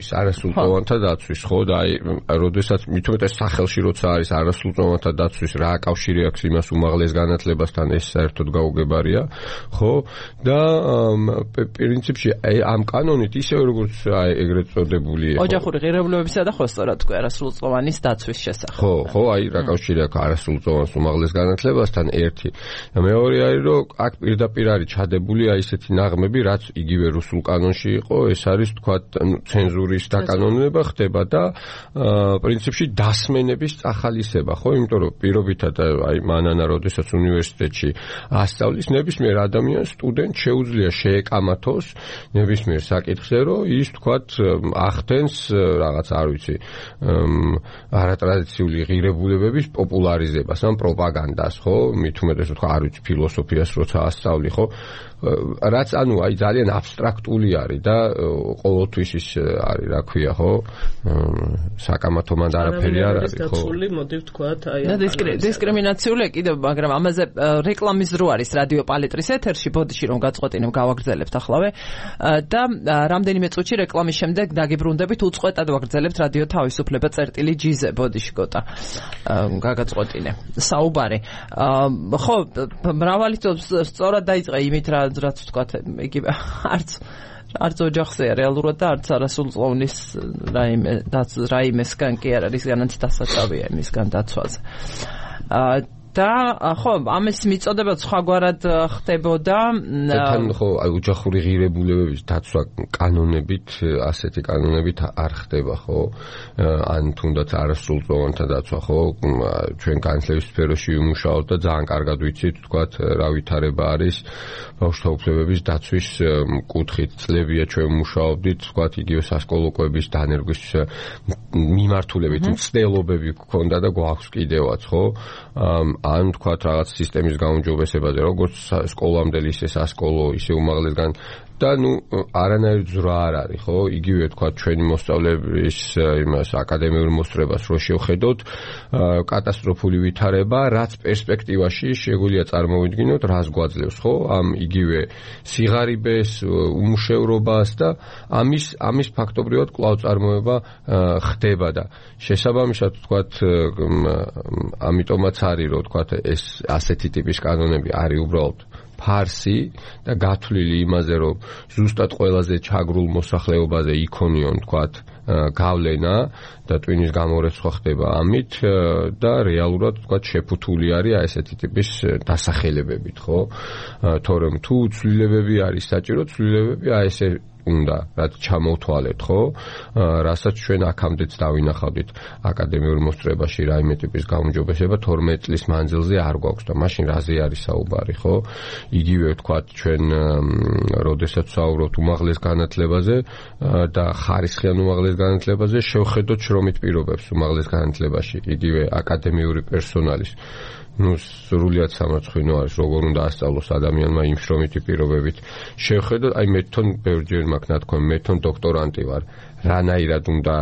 დაცვის, ხო, და აი, როდესაც მithumetes სახელში როცა არის არასრულწლოვანთა დაცვის, რა აკავშირი აქვს იმას უმაღლეს განათლებასთან, ეს საერთოდ გაუგებარია, ხო? და პრინციპში ამ კანონით ისევე როგორც აი ეგრეთ წოდებული ოჯახური ღირებულებებისა და ხო სწორად თქვი არასრულწლოვანის დაცვის შესახებ. ხო, აი რა აკავშირი აქვს არასრულწლოვანს უმაღლეს განათლებასთან ერთი. და მეორე არის რომ აქ პირდაპირ არის ჩადებული აი ესეთი ნაღმები, რაც იგივე რუსულ კანონში იყო, ეს არის თქვა ცენზურის დაკანონება ხდება და პრინციპში დასმენების წახალისება, ხო, იმიტომ რომ პირობითად აი მანანა როდესაც უნივერსიტეტში ასწავლის ნებისმიერ ადამიანს სტუდენტ შეუძლია შეეკამათოს ნებისმიერ საკითხზე, რომ ის თქვა ახდენს რაღაც არ ვიცი არატრადიციული ღირებულებების პოპულარიზებას ან პროპაგანდას, ხო? მithumetes თქვა არ ვიცი ფილოსოფიას როცა ასწავლი, ხო? რაც ანუ აი ძალიან აბსტრაქტული არის და ყოველთვის ის არის, რა ქვია, ხო? საკამათო მანდ არაფერი არ არის, ხო? დაცული, მოდი ვთქვათ, აი და დისკრიმინაციული კიდევ, მაგრამ ამაზე რეკლამის დრო არის რადიო პალეტრის ეთერში, ბოდიში რომ გაწყვეტინებ, გავაგრძელებთ ახლავე და რამდენიმე წუთში რეკლამის შემდეგ დაგიბრუნდებით, უწყვეტად ვაგრძელებთ რადიო თავისუფლება წერტილი-G-ზე, ბოდიში გოტა გაგაწყვეტინე საუბარი. ხო, მრავალი სწორად დაიწყე იმით, რაც ვთქვათ, იგივე არც ოჯახზეა რეალურად და არც არასრულწლოვნის რაიმესგან კი არ არის განაც დასაწავია იმისგან დაცვაზე. და ხო, ამის მიწოდება სხვაგვარად ხდებოდა. თან ხო, ოჯახური ღირებულებების დაცვა კანონებით, ასეთი კანონებით არ ხდება, ხო? ან თუნდაც არასრულწლოვანთა დაცვა, ხო? ჩვენ განათლების სფეროში ვიმუშაობთ და ძალიან კარგად ვიცით, თქვათ, რა ვითარება არის ბავშვთა უფლებების დაცვის კუთხით. წლებია ჩვენ ვმუშაობდით, თქვათ, იგივე სასკოლო კვების დანერგვის მიმართულებით მცდელობები გქონდა და გვაქვს კიდევაც, ხო? ან თქვათ რაღაც სისტემის გაუმჯობესებაზე, როგორც სკოლამდელი, ისე სასკოლო, ისე უმაღლესგან და ნუ არანაირი ძრა არ არის, ხო? იგივე თქვათ ჩვენი მოსწავლეების იმას აკადემიურ მოსწრებას რო შევხედოთ, კატასტროფული ვითარება, რაც პერსპექტივაში შეგვიძლია წარმოვიდგინოთ, რას გვაძლევს, ხო? ამ იგივე სიღარიბეს, უმუშევრობას და ამის ფაქტობრივად კვლავ წარმოება ხდება და შესაბამისად თქვათ ამიტომაც არის რომ თქვათ ეს ასეთი ტიპის კანონები არის უბრალოდ ფარსი და გათვლილი იმაზე რომ ზუსტად ყველაზე ჩაგრულ მოსახლეობაზე იქონიონ თქვათ გავლენა და ტვინის გამორეცხვა ხდება ამით და რეალურად თქვათ შეფუთული არის ესეთი ტიპის დასახელებებით, ხო? თორემ თუ ცვლილებები არის საჭირო, ცვლილებები ესე უნდა რაც ჩამოვთვალეთ, ხო? რასაც ჩვენ აქამდეც დავინახავდით აკადემიურ მოსწრებაში რაიმე ტიპის გაუმჯობესება 12 წლის მანძილზე არ გვაქვს და მაშინ რაზე არის საუბარი, ხო? იგივე ვთქვათ ჩვენ როდესაც ვსაუბრობთ უმაღლეს განათლებაზე და ხარისხიან უმაღლეს განათლებაზე შევხედოთ შრომით პირობებს უმაღლეს განათლებაში, იგივე აკადემიური პერსონალის სრულიად სამარცხვინო არის, როგორ უნდა ასწავლოს ადამიანმა იმ შრომითი პირობებით. შევხედოთ, აი მე თვითონ ბევრჯერ მაქვს ნათქვამი, მე თვითონ დოქტორანტი ვარ. რანაირად უნდა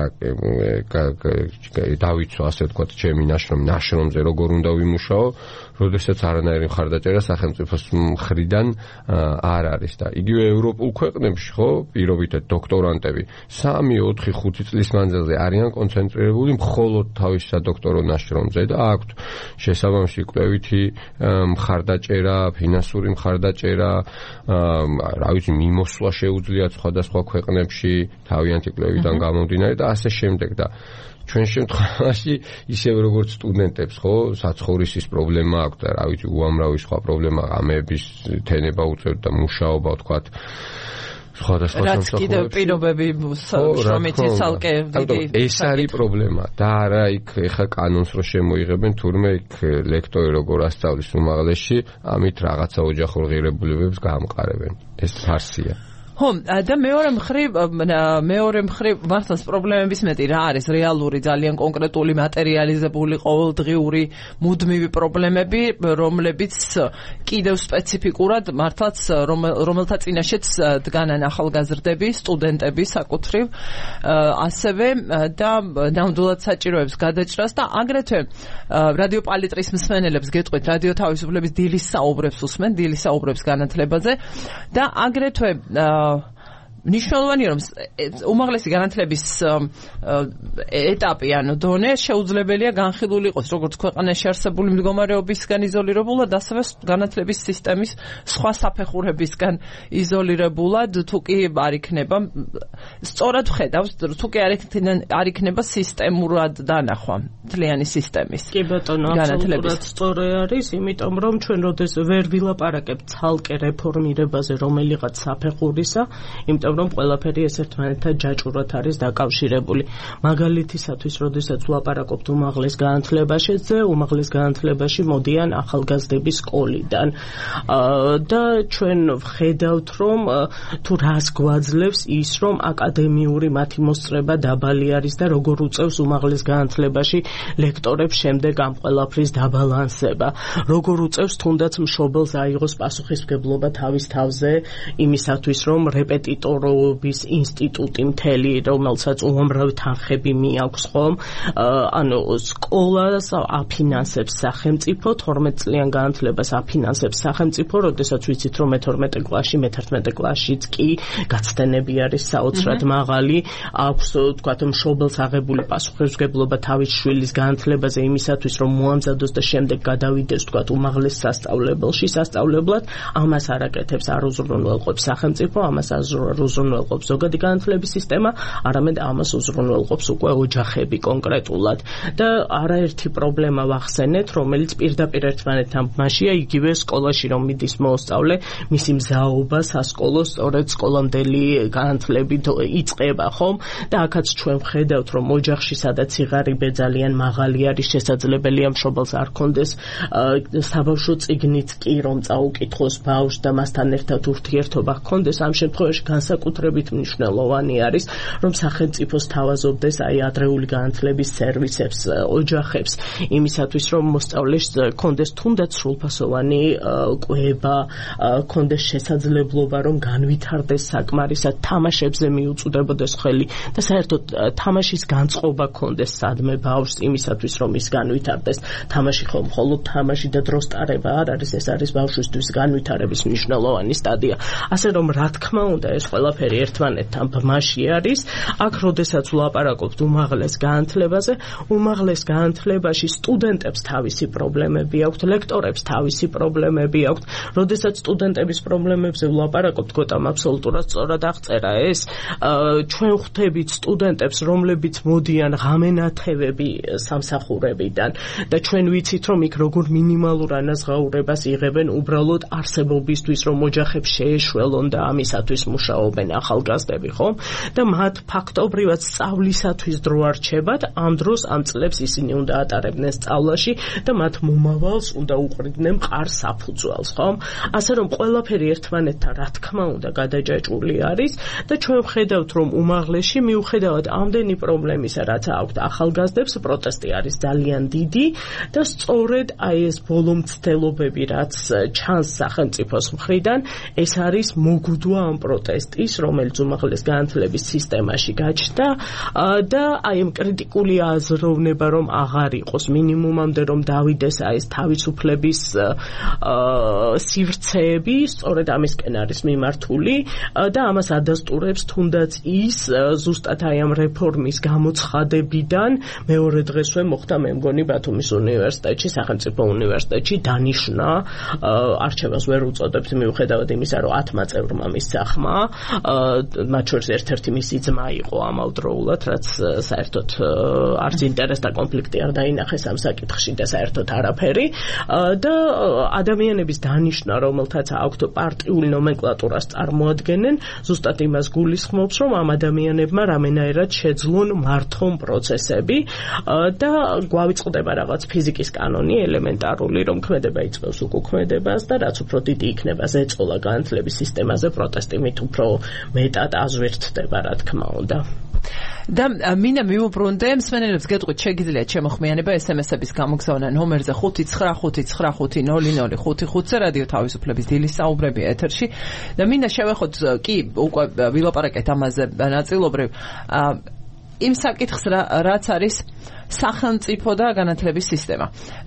დავიცვა, ასე ვთქვათ, ჩემი ნაშრომზე როგორ უნდა ვიმუშაო, როდესაც არანაირი მხარდაჭერა სახელმწიფოს მხრიდან არ არის და იგივე ევროპულ ქვეყნებში, ხო, პირობითად დოქტორანტები 3, 4, 5 წლის მანძილზე არიან კონცენტრირებული მხოლოდ თავის სადოქტორო ნაშრომზე და აქვთ შესაბამისი თავისი კვლევითი მხარდაჭერა, ფინანსური მხარდაჭერა, რა ვიცი, მიმოსვლა შეუძლიათ სხვადასხვა ქვეყნებში თავიანთი კვლევიდან გამომდინარე და ასე შემდეგ და ჩვენ შემთხვევაში ისევ როგორც სტუდენტებს ხო საცხოვრისის პრობლემა აქვს და რა ვიცი უამრავი სხვა პრობლემა ღამეების თენება უწევთ და მუშაობა თქვათ სხვადასხვა რაც კიდევ პირობები შრომითი ცალკე დიდი ეს არის პრობლემა და არა იქ ეხა კანონს რო შემოიღებენ თურმე იქ ლექტორი როგორ ასწავლის უმაღლესში ამით რაღაცა ოჯახურ ღირებულებებს გაამყარებენ ეს ფარსია ხო და მეორე მხრივ მართლაც პრობლემების მეტი რა არის რეალური ძალიან კონკრეტული მატერიალიზებული ყოველდღიური მუდმივი პრობლემები რომლებიც კიდევ სპეციფიკურად მართლაც რომელთა წინაშეც დგანან ახალგაზრდები სტუდენტები საკუთრივ ასევე და ნამდვილად საჭიროებს გადაჭრას და აგრეთვე რადიო პალიტრის მსმენელებს გეტყვით რადიო თავისუფლების დილის საუბრებს უსმენ დილის საუბრებს განათლებაზე და აგრეთვე მნიშვნელოვანია რომ უმაღლესი განათლების ეტაპი ანუ დონე შეუძლებელია განხილული იყოს როგორც ქვეყანაში არსებული მდგომარეობისგან იზოლირებულად ასევე განათლების სისტემის სხვა საფეხურებისგან იზოლირებულად თუ კი არ იქნება სწორად ხედავს თუ კი არ იქნება სისტემურად დანახვა მთლიანი სისტემის კი ბატონო აბსოლუტურად სწორი არის იმიტომ რომ ჩვენ როდეს ვერ ვილაპარაკებთ ცალკე რეფორმირებაზე რომელიღაც საფეხურისა იმიტომ რომ ყველაფერი ეს ერთმანეთთან ჯაჭვურად არის დაკავშირებული. მაგალითისათვის, როდესაც ვლაპარაკობთ უმაღლეს უმაღლეს განათლებაში მოდიან ახალგაზრდები სკოლიდან. და ჩვენ ვხედავთ, რომ თუ რას გვაძლევს ის, რომ აკადემიური მათი მოსწრება დაბალი არის და როგორ უწევს უმაღლეს განათლებაში ლექტორებს შემდეგ ამ ყველაფრის დაბალანსება. როგორ უწევს თუნდაც მშობელს აიღოს პასუხისმგებლობა თავის თავზე იმისათვის, რომ რეპეტიტორობის ინსტიტუტი მთელი, რომელსაც უამრავი თანხები მიაქვს ხომ, ანუ სკოლას აფინანსებს სახელმწიფო, 12 წლიან განათლებას აფინანსებს სახელმწიფო, როდესაც ვიცით, რომ მე-12 კლასში, მე-11 კლასშიც კი გაცდენები არის საოცრად მაღალი, აქვს თქვათ მშობელს აღებული პასუხისმგებლობა თავის შვილის განათლებაზე იმისათვის, რომ მოამზადოს და შემდეგ გადავიდეს თქვათ უმაღლეს სასწავლებელში, სასწავლებლად, ამას არ აკეთებს, არ უზრუნველყოფს სახელმწიფო, ამას არ უზრუნველყოფს ზოგადი განათლების სისტემა, არამედ ამას უზრუნველყოფს უკვე ოჯახები კონკრეტულად. და არაერთი პრობლემა ვახსენეთ, რომელიც პირდაპირ ერთმანეთთან ბმაშია, იგივე სკოლაში რომ მიდის მოსწავლე, მისი მზაობა სასკოლო სწორედ სკოლამდელი განათლებით იწყება, ხომ? და აქაც ჩვენ ვხედავთ, რომ ოჯახში სადაც სიღარიბე ძალიან მაღალი არის, შესაძლებელია მშობელს არ კონდეს საბავშვო წიგნით კი რომ წაუკითხოს ბავშვს და მასთან ერთად ურთიერთობა ჰქონდეს, ამ შემთხვევაში განსაკუთრებით მნიშვნელოვანი არის, რომ სახელმწიფოს თავაზობდეს აი ადრეული განათლების სერვისებს, ოჯახებს, იმისათვის, რომ მოსწავლეს კონდეს თუნდაც სრულფასოვანი კვება, კონდეს შესაძლებლობა, რომ განვითარდეს საკმარისად, თამაშებზე მიუწვდებოდეს ხელი და საერთოდ თამაშის განწყობა კონდეს სადმე ბავშვს იმისათვის, რომ ის განვითარდეს. თამაში ხომ მხოლოდ თამაში და დროს ტარება არ არის, ეს არის ბავშვისთვის განვითარების მნიშვნელოვანი სტადია. ასე რომ რა თქმა უნდა ეს ყველაფერი ერთმანეთთან ბმაში არის. აქ როდესაც ვლაპარაკობთ უმაღლეს განათლებაზე, უმაღლეს განათლებაში სტუდენტებს თავისი პრობლემები აქვთ, ლექტორებს თავისი პრობლემები აქვთ. როდესაც სტუდენტების პრობლემებზე ვლაპარაკობთ, გოტამ აბსოლუტურად სწორად აღწერა ეს. ჩვენ ხვდებით სტუდენტებს, რომლებიც მოდიან ღამენათევები სამსახურებიდან და ჩვენ ვიცით, რომ იქ როგორ მინიმალურ ანაზღაურებას იღებენ უბრალოდ არსებობისთვის, რომ ოჯახებს შეეშველონ და ამისათვის მუშაობენ ახალგაზრდები, ხომ? და მათ ფაქტობრივად სწავლისათვის დრო არ რჩებათ, ამ დროს ამ წლებს ისინი უნდა ატარებდნენ სწავლაში და მათ მომავალს უნდა უყრიდნენ მყარ საფუძველს, ხომ? ასე რომ ყველაფერი ერთმანეთთან რა თქმა უნდა გადაჯაჭვული არის და ჩვენ ვხედავთ, რომ უმაღლესში მიუხედავად ამდენი პრობლემისა, რაც აქვთ ახალგაზრდებს, პროტესტი არის ძალიან დიდი და სწორედ აი ეს ბოლო მცდელობები, რაც ჩანს სახელმწიფოს მხრიდან, ეს არის მოგუდვა ამ პროტესტის, არის, რომელიც უმაღლეს განათლების სისტემაში გაჩნდა და აი ამ კრიტიკული აზროვნება რომ აღარ იყოს მინიმუმამდე რომ დავიდეს ეს თავისუფლების სივრცეები, სწორედ ამისკენ არის მიმართული და ამას ადასტურებს თუნდაც ის ზუსტად აი ამ რეფორმის გამოცხადებიდან მეორე დღესვე მოხდა მე მგონი ბათუმის უნივერსიტეტში, სახელმწიფო უნივერსიტეტში დანიშნა არჩევას ვერ უწოდებთ მიუხედავად იმისა რომ 10 წევრმა მისცა ხმა, მათ შორის ერთ-ერთი მისი ძმა იყო ამავდროულად, რაც საერთოდ არც ინტერესთა კონფლიქტი არ დაინახეს ამ საკითხში და საერთოდ არაფერი და ადამიანების დანიშნა, რომელთაც აქვთ პარტიულ ნომენკლატურას წარმოადგენენ, ზუსტად იმას გულისხმობს, რომ ამ ადამიანებმა რამენაირად შეძლონ მართონ პროცესები და გვავიწყდება რაღაც ფიზიკის კანონი ელემენტარული, რომ ქმედება იწვევს უკუქმედებას და რაც უფრო დიდი იქნება ზეწოლა განათლების სისტემაზე, პროტესტი მით უფრო მეტად აზვირთდება, რა თქმა უნდა. და მინდა მივუბრუნდე მსმენელებს გეტყვით შეგიძლიათ შემოხმიანება SMS-ების გამოგზავნა ნომერზე 595500555-ზე რადიო თავისუფლების დილის საუბრები ეთერში და მინდა შევეხოთ კი უკვე ვილაპარაკეთ ამაზე ნაწილობრივ იმ საკითხს რაც არის სახელმწიფო და განათლების სისტემა.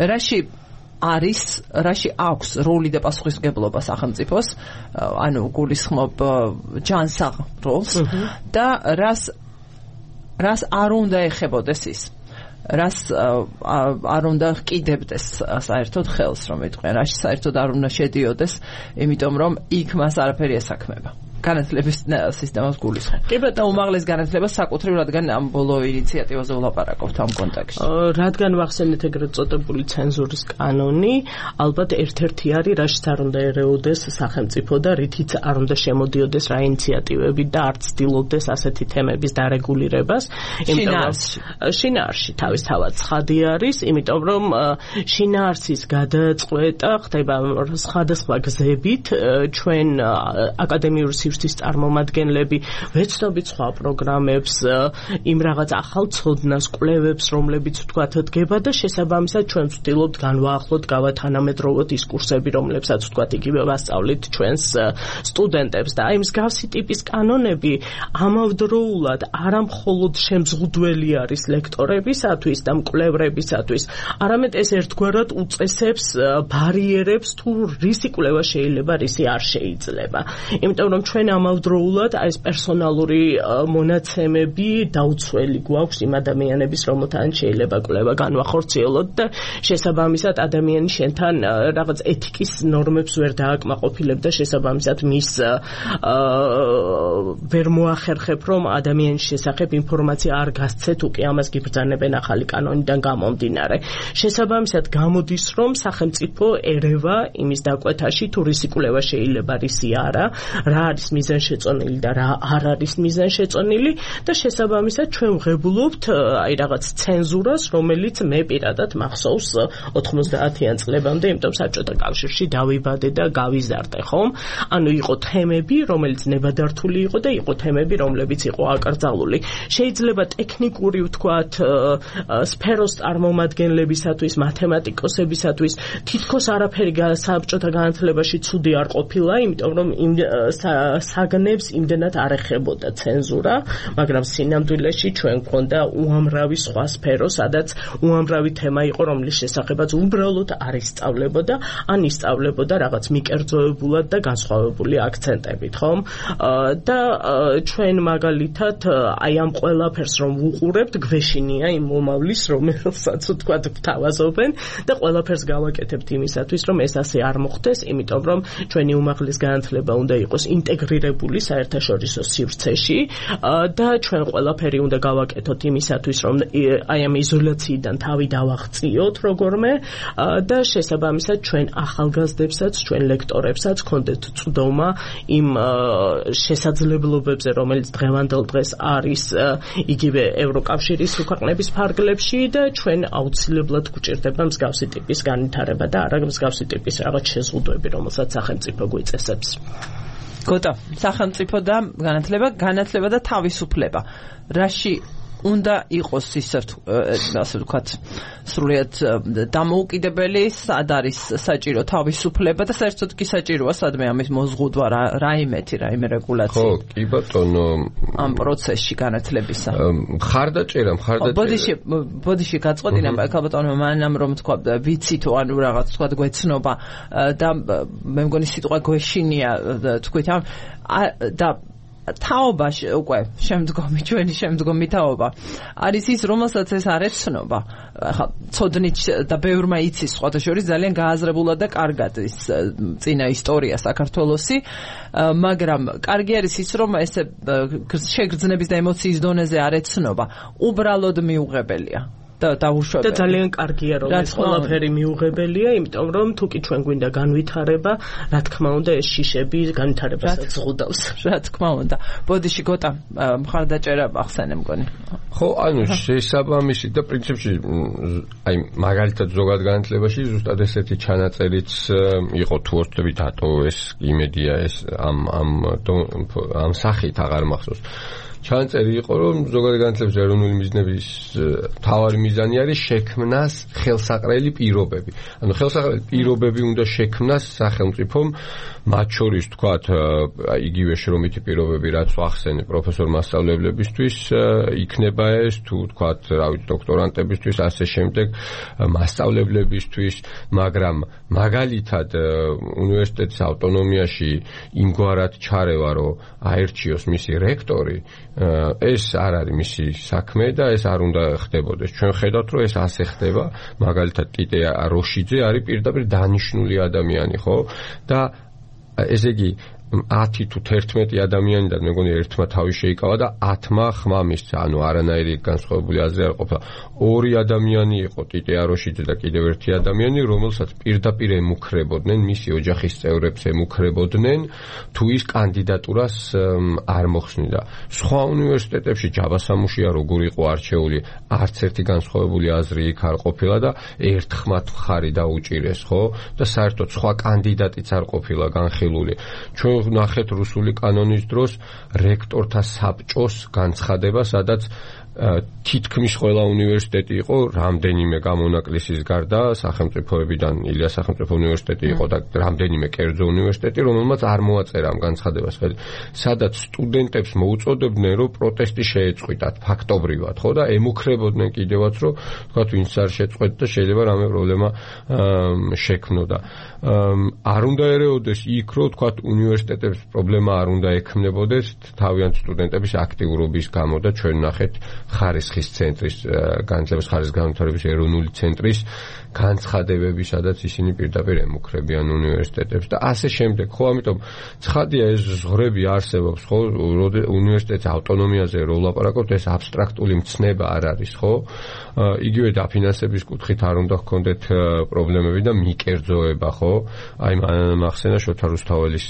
რაში აქვს როლი და პასუხისმგებლობა სახელმწიფოს, ანუ გულისხმობ ჯანსაღ როლს და რას არ უნდა ეხებოდეს ის, რას არ უნდა ყიდებდეს საერთოდ ხელს, რომ იტყვიან, რაში საერთოდ არ უნდა შედიოდეს, იმიტომ რომ იქ მას არაფერი ესაქმება. განათლების სისტემას გულისხმობ. და უმაღლეს განათლებას საკუთრივ რადგან ამ ბოლო ინიციატივაზე ვლაპარაკობთ ამ კონტექსტში. რადგან ვახსენეთ ეგრეთ წოდებული ცენზურის კანონი, ალბათ ერთ-ერთი არის, რაშიც არ უნდა ერეოდეს სახელმწიფო და რითიც არ უნდა შემოდიოდეს რა ინიციატივები და არ ცდილობდეს ასეთი თემების დარეგულირებას. შინაარსში თავისთავად ცხადი არის, იმიტომ რომ შინაარსის გადაწყვეტა ხდება სხვადასხვა გზებით, ჩვენ აკადემიური სივრცის წარმომადგენლები ვეცდობით სხვა პროგრამებს, იმ რაღაც ახალ ცოდნას, კვლევებს, რომლებიც ვთქვათ დგება და შესაბამისად ჩვენ ვცდილობთ განვაახლოთ, გავათანამედროვოთ ის კურსები, რომლებსაც ვთქვათ იგივე ვასწავლით ჩვენს სტუდენტებს და აი მსგავსი ტიპის კანონები ამავდროულად არა მხოლოდ შემზღუდველი არის ლექტორებისათვის და მკვლევრებისათვის, არამედ ეს ერთგვარად უწესებს ბარიერებს თუ რისი კვლევა შეიძლება, რისი არ შეიძლება. იმიტომ რომ ჩვენ ამავდროულად ეს პერსონალური მონაცემები დაუცველი გვაქვს იმ ადამიანების, რომელთან შეიძლება კვლევა განვახორციელოთ და შესაბამისად ადამიანი შენთან რაღაც ეთიკის ნორმებს ვერ დააკმაყოფილებ და შესაბამისად მის ვერ მოახერხებ, რომ ადამიანის შესახებ ინფორმაცია არ გასცეთ, უკვე ამას გიბრძანებენ ახალი კანონიდან გამომდინარე. შესაბამისად გამოდის, რომ სახელმწიფო ერევა იმის დაკვეთაში, თუ რისი კვლევა შეიძლება, რისი არა, რა არის მიზანშეწონილი და რა არ არის მიზანშეწონილი და შესაბამისად ჩვენ ვღებულობთ აი რაღაც ცენზურას, რომელიც მე პირადად მახსოვს 90-იან წლებამდე, იმიტომ საბჭოთა კავშირში დავიბადე და გავიზარდე, ხომ? ანუ იყო თემები, რომელიც ნებადართული იყო და იყო თემები, რომლებიც იყო აკრძალული. შეიძლება ტექნიკური ვთქვათ სფეროს წარმომადგენლებისათვის, მათემატიკოსებისათვის თითქოს არაფერი საბჭოთა განათლებაში ცუდი არ ყოფილა, იმიტომ რომ იმ საგნებს იმდენად არ ეხებოდა ცენზურა, მაგრამ სინამდვილეში ჩვენ გვქონდა უამრავი სხვა სფერო, სადაც უამრავი თემა იყო, რომლის შესახებაც უბრალოდ არ ისწავლებოდა, ან ისწავლებოდა რაღაც მიკერძოებულად და განსხვავებული აქცენტებით, ხომ? და ჩვენ მაგალითად აი ამ ყველაფერს რომ ვუყურებთ, გვეშინია იმ მომავლის, რომელსაც ვთქვათ ვთავაზობენ და ყველაფერს გავაკეთებთ იმისათვის, რომ ეს ასე არ მოხდეს, იმიტომ რომ ჩვენი უმაღლეს განათლება უნდა იყოს ინტეგრირებული საერთაშორისო სივრცეში და ჩვენ ყველაფერი უნდა გავაკეთოთ იმისათვის, რომ აი ამ იზოლაციიდან თავი დავაღწიოთ როგორმე და შესაბამისად ჩვენ ახალგაზრდებსაც, ჩვენ ლექტორებსაც გქონდეთ წვდომა იმ შესაძლებლობებზე, რომელიც დღევანდელ დღეს არის იგივე ევროკავშირის ქვეყნების ფარგლებში და ჩვენ აუცილებლად გვჭირდება მსგავსი ტიპის განვითარება და არა მსგავსი ტიპის რაღაც შეზღუდვები, რომელსაც სახელმწიფო გვიწესებს. გოტა, სახელმწიფო და განათლება და თავისუფლება. რაში უნდა იყოს ისე ვთქვათ სრულიად დამოუკიდებელი, სად არის საჭირო თავისუფლება და საერთოდ კი საჭიროა სადმე ამის მოზღუდვა რაიმე რეგულაცია. ხო, კი ბატონო, ამ პროცესში განათლებისა. მხარდაჭერა. ბოდიში გაწყვეტინა ბატონო მანამ რომ თქვა ვიცი თუ ანუ რაღაც თქვა გვეცნობა და მე მგონი სიტყვა გვეშინია თქვით და თაობაში უკვე ჩვენი შემდგომი თაობა არის ის რომელსაც ეს არ ეცნობა ახლა ცოდნით და ბევრმა იცის სხვათა შორის ძალიან გააზრებულად და კარგად ის წინა ისტორია საქართველოსი მაგრამ კარგი არის ის რომ ესე შეგრძნების და ემოციის დონეზე არ ეცნობა უბრალოდ მიუღებელია და ძალიან კარგია რომ ეს ყველაფერი მიუღებელია, იმიტომ რომ თუკი ჩვენ გვინდა განვითარება, რა თქმა უნდა ეს შიშები განვითარებასაც ზღუდავს. რა თქმა უნდა. ბოდიში გოტა მხარდაჭერა ახსენე მგონი. ხო, ანუ შესაბამისი და პრინციპში აი მაგალითად ზოგად განათლებაში ზუსტად ესეთი ჩანაწერიც იყო თუ ვთქვით ატო ეს იმედია ეს ამ სახით აღარ მახსოვს. ჩანაწერი იყო რომ ზოგადი განათლების ეროვნული მიზნების მთავარი მიზანი არის შექმნას ხელსაყრელი პირობები. ანუ ხელსაყრელი პირობები უნდა შექმნას სახელმწიფომ მათ შორის თქვათ იგივე შრომითი პირობები რაც ახსენე პროფესორ მასწავლებლებისთვის იქნება ეს თუ თქვათ რა ვიცი დოქტორანტებისთვის ასე შემდეგ მასწავლებლებისთვის მაგრამ მაგალითად უნივერსიტეტის ავტონომიაში იმგვარად ჩარევა რომ აერჩიოს მისი რექტორი ეს არ არის მისი საქმე და ეს არ უნდა ხდებოდეს. ჩვენ ხედავთ რომ ეს ასე ხდება. მაგალითად ტიტე როშიძე არის პირდაპირ დანიშნული ადამიანი, ხო? და ესე იგი 10 თუ 11 ადამიანიდან მე მგონი ერთმა თავი შეიკავა და 10-მა ხმა მისცა. ანუ არანაირი განსხვავებული აზრი არ ყოფილა. 2 ადამიანი იყო ტიტე აროშიძე და კიდევ ერთი ადამიანი, რომელსაც პირდაპირ ემუქრებოდნენ, მისი ოჯახის წევრებს ემუქრებოდნენ, თუ ის კანდიდატურას არ მოხსნიდა. სხვა უნივერსიტეტებში ჯაბასამუშია როგორ იყო არჩეული, არც ერთი განსხვავებული აზრი იქ არ ყოფილა და ერთხმად მხარი დაუჭირეს, ხო? და საერთოდ სხვა კანდიდატიც არ ყოფილა განხილული. ჩვენ ნახეთ რუსული კანონის დროს რექტორთა საბჭოს განცხადება, სადაც თითქმის ყველა უნივერსიტეტი იყო რამდენიმე გამონაკლისის გარდა სახელმწიფოებიდან ილია სახელმწიფო უნივერსიტეტი იყო და რამდენიმე კერძო უნივერსიტეტი რომელმაც არ მოაწერა ამ განცხადებას ხელი სადაც სტუდენტებს მოუწოდებდნენ რომ პროტესტი შეეწყვიტათ ფაქტობრივად ხო და ემუქრებოდნენ კიდევაც რომ თქვათ ვინც არ შეწყვეტ და შეიძლება რამე პრობლემა შექმნოდა არ უნდა ერეოდეს იქ რომ თქვათ უნივერსიტეტებს პრობლემა არ უნდა ექმნებოდეს თავიანთ სტუდენტების აქტიურობის გამო და ჩვენ ნახეთ ხარისხის ცენტრის განათლების ხარისხის განვითარების ეროვნული ცენტრის განცხადებები, სადაც ისინი პირდაპირ ემუქრებიან უნივერსიტეტებს და ასე შემდეგ. ხო, ამიტომ ცხადია ეს ზღვრები არსებობს, ხო, უნივერსიტეტის ავტონომიაზე რო ვლაპარაკობთ, ეს აბსტრაქტული მცნება არ არის, ხო? იგივე დაფინანსების კუთხით არ უნდა ჰქონდეთ პრობლემები და მიკერძოება, ხო? აი მახსენა შოთა რუსთაველის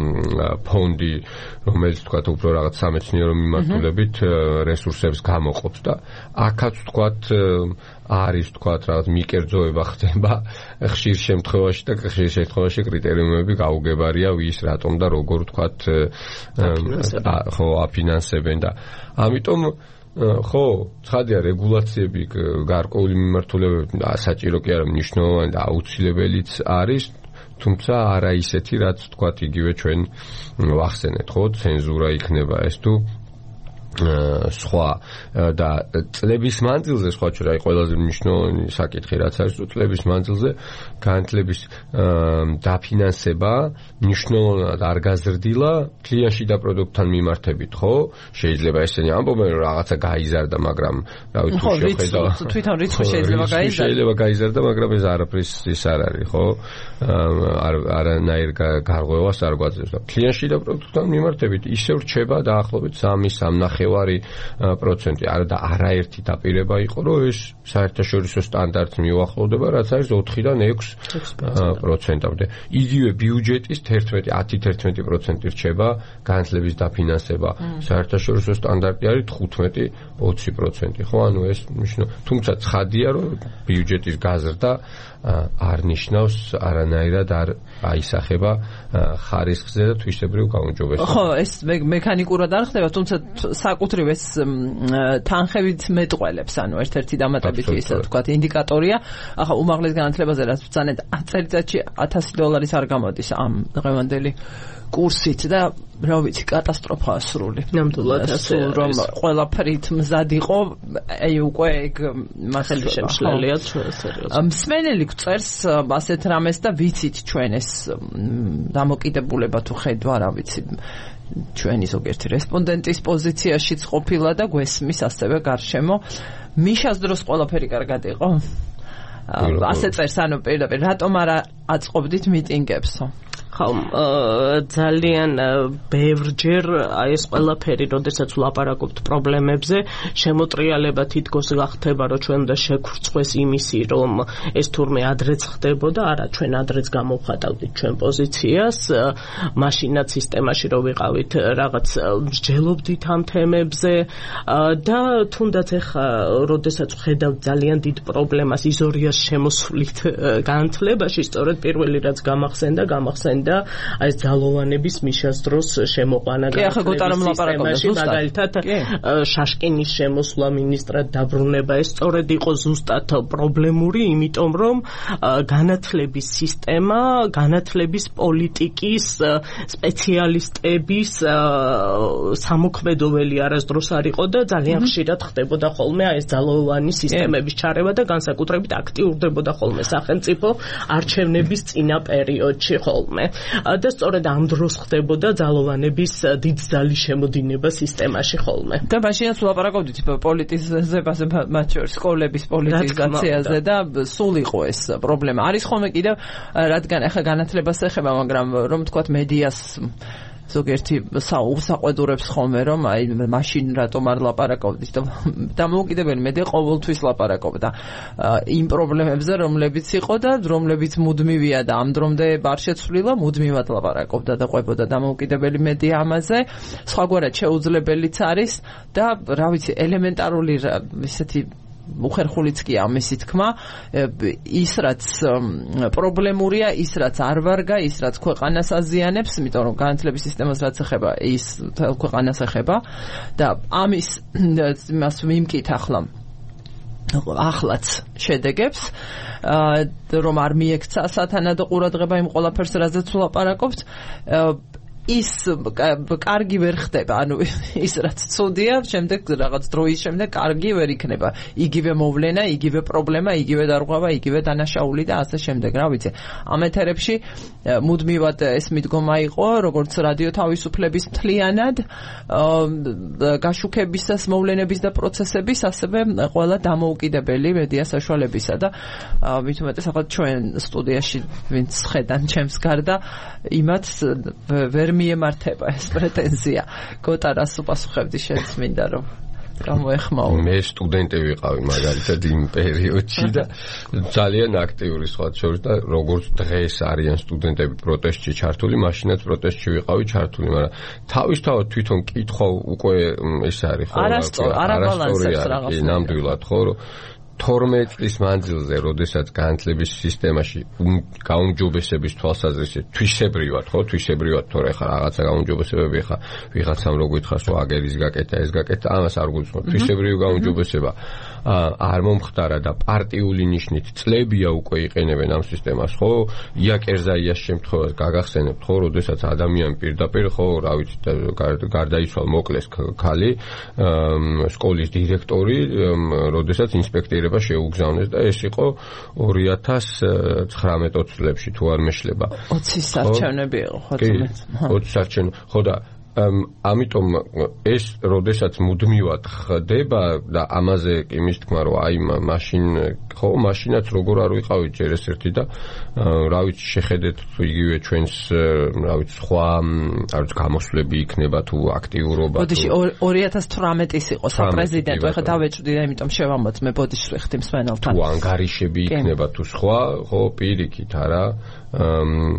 ფონდი, რომელიც თქვათ უფრო რაღაც სამეცნიერო მიმართულებით რესურსებს გამოყოფს და აქაც თქვათ არის თქვათ რაღაც მიკერძოება ხდება ხშირ შემთხვევაში და ხშირ შემთხვევაში კრიტერიუმები გაუგებარია ვის რატომ და როგორ თქვათ ხო აფინანსებენ და ამიტომ ხო ცხადია რეგულაციები გარკვეული მიმართულებებით საჭირო კი არა მნიშვნელოვანი და აუცილებელიც არის თუმცა არა ისეთი რაც თქვათ იგივე ჩვენ ვახსენეთ ხო ცენზურა იქნება ეს თუ სხვა და წლების მანძილზე სხვა ჩვენ აი ყველაზე მნიშვნელოვანი საკითხი რაც არის წლების მანძილზე განათლების დაფინანსება მნიშვნელოვნად არ გაზრდილა კლიანტში და პროდუქტთან მიმართებით ხო შეიძლება ესენი ამბობენ რომ რაღაცა გაიზარდა მაგრამ რა ვიცი შეხედა თვითონ რიცხვი შეიძლება გაიზარდა მაგრამ ეს არაფრის ის არ არის ხო არანაირ გარღვევას არ გვაძლევს და კლიანტში და პროდუქტთან მიმართებით ისევ რჩება დაახლოებით 3.5% არა და არაერთი დაპირება იყო რომ ეს საერთაშორისო სტანდარტს მიუახლოვდება რაც არის 4-დან 6%-მდე იგივე ბიუჯეტის 10-11% რჩება განათლების დაფინანსება საერთაშორისო სტანდარტი არის 15-20% ხო ანუ ეს თუმცა ცხადია რომ ბიუჯეტის გაზრდა არ ნიშნავს არანაირად არ აისახება ხარისხზე და თვისებრივ გაუმჯობესებას. ხო, ეს მექანიკურად არ ხდება, თუმცა საკუთრივ ეს თანხებით მეტყველებს, ანუ ერთ-ერთი დამატებითი ისე ვთქვათ ინდიკატორია. ახლა უმაღლეს განათლებაზე რაც ბრძანეთ წელიწადში $1000 არ გამოდის ამ დღევანდელი კურსით და რა ვიცი კატასტროფაა სრული. ნამდვილად ასე რომ ყველაფერი მზად იყო, აი უკვე ეგ მასალა შემშლელია სერიოზულად. მსმენელი გწერს ასეთ რამეს და ვიცით ჩვენ ეს დამოკიდებულება თუ ხედვა, რა ვიცი ჩვენი ზოგიერთი რესპონდენტის პოზიციაშიც ყოფილა და გვესმის ასევე გარშემო. მიშას დროს ყველაფერი კარგად იყო. ასე წერს, ანუ პირდაპირ რატომ არ აწყობდით მიტინგებსო? ხო, ძალიან ბევრჯერ აი ეს ყველაფერი, როდესაც ვლაპარაკობთ პრობლემებზე, შემოტრიალება თითქოს გახდება, რომ ჩვენ უნდა შევქრცხვეს იმისი, რომ ეს თურმე ადრეც ხდებოდა, არა, ჩვენ ადრეც გამოვხატავდით ჩვენ პოზიციას, მაშინაც სისტემაში რო ვიყავით, რაღაც მსჯელობდით ამ თემებზე და თუნდაც ეხა, როდესაც ვხედავთ ძალიან დიდ პრობლემას იზორიას შემოსვლით განათლებაში, სწორედ პირველი რაც გამახსენდა აი ეს ძალოვანების მიშას დროს შემოყვანა განათლების სისტემაში, მაგალითად შაშკინის შემოსვლა მინისტრად დაბრუნება, ეს სწორედ იყო ზუსტად პრობლემური, იმიტომ რომ განათლების სისტემა, განათლების პოლიტიკის სპეციალისტების სამოქმედოველი არასდროს არ იყო და ძალიან ხშირად ხდებოდა ხოლმე აი ეს ძალოვანი სისტემების ჩარევა და განსაკუთრებით აქტიურდებოდა ხოლმე სახელმწიფო არჩევნების წინა პერიოდში ხოლმე. და სწორედ ამ დროს ხდებოდა ძალოვანების დიდძალი შემოდინება სისტემაში ხოლმე. და მაშინაც ვლაპარაკობდით პოლიტიზებაზე, მათ შორის სკოლების პოლიტიზაციაზე და სულ იყო ეს პრობლემა. არის ხოლმე კიდევ, რადგან ახლა განათლებას ეხება, მაგრამ რომ თქვათ მედიას ზოგიერთი უსაყვედურებს ხოლმე, რომ აი მაშინ რატომ არ ლაპარაკობდით და დამოუკიდებელი მედია ყოველთვის ლაპარაკობდა იმ პრობლემებზე, რომლებიც იყო და რომლებიც მუდმივია და ამ დრომდე არ შეცვლილა, მუდმივად ლაპარაკობდა და ყვებოდა დამოუკიდებელი მედია ამაზე. სხვაგვარად შეუძლებელიც არის და რა ვიცი ელემენტარული ისეთი უხერხულიც კი ამისი თქმა, ის რაც პრობლემურია, ის რაც არ ვარგა, ის რაც ქვეყანას აზიანებს, იმიტომ რომ განათლების სისტემას რაც ეხება, ის თელ ქვეყანას ეხება და ამის იმას მიმკით ახლაც შედეგებს, რომ არ მიექცა სათანადო ყურადღება იმ ყველაფერს, რაზეც ვლაპარაკობთ, ის კარგი ვერ ხდება, ანუ ის რაც ცუდია, შემდეგ რაღაც დროის შემდეგ კარგი ვერ იქნება. იგივე მოვლენა, იგივე პრობლემა, იგივე დარღვევა, იგივე დანაშაული და ასე შემდეგ, რა ვიცი. ამ ეთერებში მუდმივად ეს მიდგომა იყო, როგორც რადიო თავისუფლების მთლიანად გაშუქებისას, მოვლენების და პროცესების, ასევე ყველა დამოუკიდებელი მედია საშუალებისა და მით უმეტეს ახლა ჩვენ სტუდიაში ვინც ხედან ჩემს გარდა, იმათ ვერ მიემართება ეს პრეტენზია. გოტარას უპასუხებდი, შენც მინდა რომ გამოეხმაო. მე სტუდენტი ვიყავი მაგალითად იმ პერიოდში და ძალიან აქტიური სხვა შორის და როგორც დღეს არიან სტუდენტები პროტესტში ჩართული, მაშინაც პროტესტში ვიყავი ჩართული, მაგრამ თავისთავად თვითონ კითხვა უკვე ეს არის ხო? არაბალანსებს რაღაც. ნამდვილად ხო, რომ 12 წლის მანძილზე, როდესაც განათლების სისტემაში გაუმჯობესების თვალსაზრისით თვისებრივად, ხო, თორე ხა რაღაცა გაუმჯობესებები ხა ვიღაცამ რო გითხრას, რომ აგერის გაკეთა, ეს გაკეთა, ამას არ გულისხმობ. თვისებრივი გაუმჯობესება არ მომხდარა და პარტიული ნიშნით წლებია უკვე იყენებენ ამ სისტემას, ხო? იაკერზაიას შემთხვევას გაგახსენებთ, ხო, როდესაც ადამიანი პირდაპირ, ხო, რა ვიცი, გარდაიცვალა, მოკლეს ქალი, სკოლის დირექტორი, როდესაც ინსპექტორი შეუგზავნეს და ეს იყო 2019 წლებში თუ არ მეშლება 20 საარჩევნები იყო ხო 20 საარჩევნო ხო და ამიტომ ეს როდესაც მუდმივად ხდება და ამაზე იმის თქმა რომ აი მაშინ ხო მაშინაც როგორ არ ვიყავი ჯერ ეს ერთი და რა ვიცი შეხედეთ იგივე ჩვენს რა ვიცი სხვა არ ვიცი გამოსვლები იქნება თუ აქტიურობა ბოდიში 2018-ის იყო საპრეზიდენტო ეხლა დავეჭვდი და იმიტომ შევამოწმე ბოდიში ვიხდი მსმენელთან თუ ანგარიშები იქნება თუ სხვა ხო პირიქით არა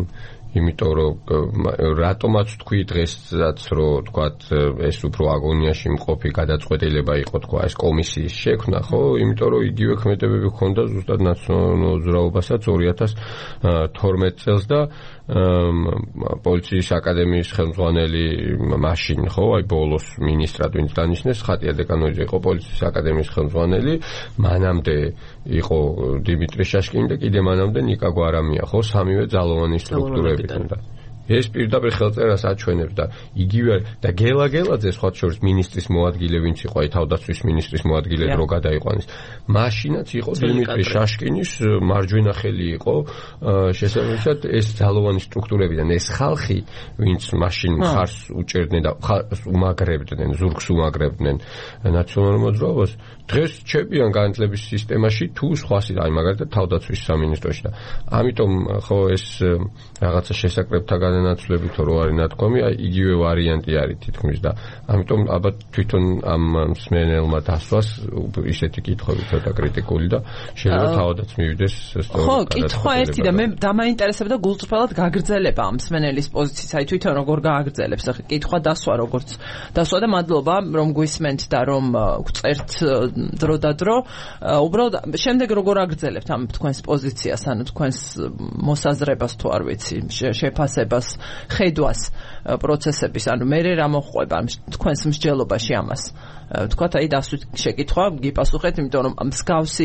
იმიტომ რომ რატომაც თქვი დღესაც რომ თქვათ ეს უფრო აგონიაში მყოფი გადაწყვეტილება იყო თქვა ეს კომისიის შექმნა, ხო? იმიტომ რომ იგივე ქმედებები ჰქონდა ზუსტად ნაციონალურ მოძრაობასაც 2012 წელს და პოლიციის აკადემიის ხელმძღვანელი მაშინ, ხო, აი ბოლოს მინისტრად ვინც დანიშნეს, ხატია დეკანოიძე იყო პოლიციის აკადემიის ხელმძღვანელი, მანამდე იყო დიმიტრი შაშკინი და კიდე მანამდე ნიკა გვარამია, ხო, სამივე ძალოვანი სტრუქტურებიდან და ეს პირდაპირ ხელწერას აჩვენებს და იგივე და გელაგელაძე სხვა შორის მინისტრის მოადგილე ვინც იყო აი თავდაცვის მინისტრის მოადგილე დრო გადაიყვანეს მაშინაც იყო დიმიტრი შაშკინის მარჯვენა ხელი იყო შესაბამისად ეს ძალოვანი სტრუქტურებიდან ეს ხალხი ვინც მაშინ მხარს უჭერდნენ და უმაგრებდნენ ზურგს უმაგრებდნენ ნაციონალურ მოძრაობას დღეს ჩებიან განათლების სისტემაში თუ სხვა აი მაგალითად თავდაცვის სამინისტროში და ამიტომ ხო ეს რაღაცა შესაკრებთა განანაცვლებით რო არის ნათქვამი, აი იგივე ვარიანტი არის თითქმის და ამიტომ ალბათ თვითონ ამ მსმენელმა დასვას ისეთი კითხვები ცოტა კრიტიკული და შეიძლება თავადაც მივიდეს სწორად. ხო, კითხვა ერთი და მე დამაინტერესებდა გულწრფელად გაგრძელება ამ მსმენელის პოზიციის, აი თვითონ როგორ გააგრძელებს, ახლა კითხვა დასვა როგორც დასვა და მადლობა რომ გვისმენთ და რომ გვწერთ დრო და დრო, უბრალოდ შემდეგ როგორ აგრძელებთ ამ თქვენს პოზიციას, ანუ თქვენს მოსაზრებას თუ არ ვიცი, შეფასებას ხედვას პროცესების, ანუ მე რა მოხდება თქვენს მსჯელობაში ამას. თქვათ აი დასვით შეკითხვა გიპასუხეთ, იმიტომ რომ მსგავსი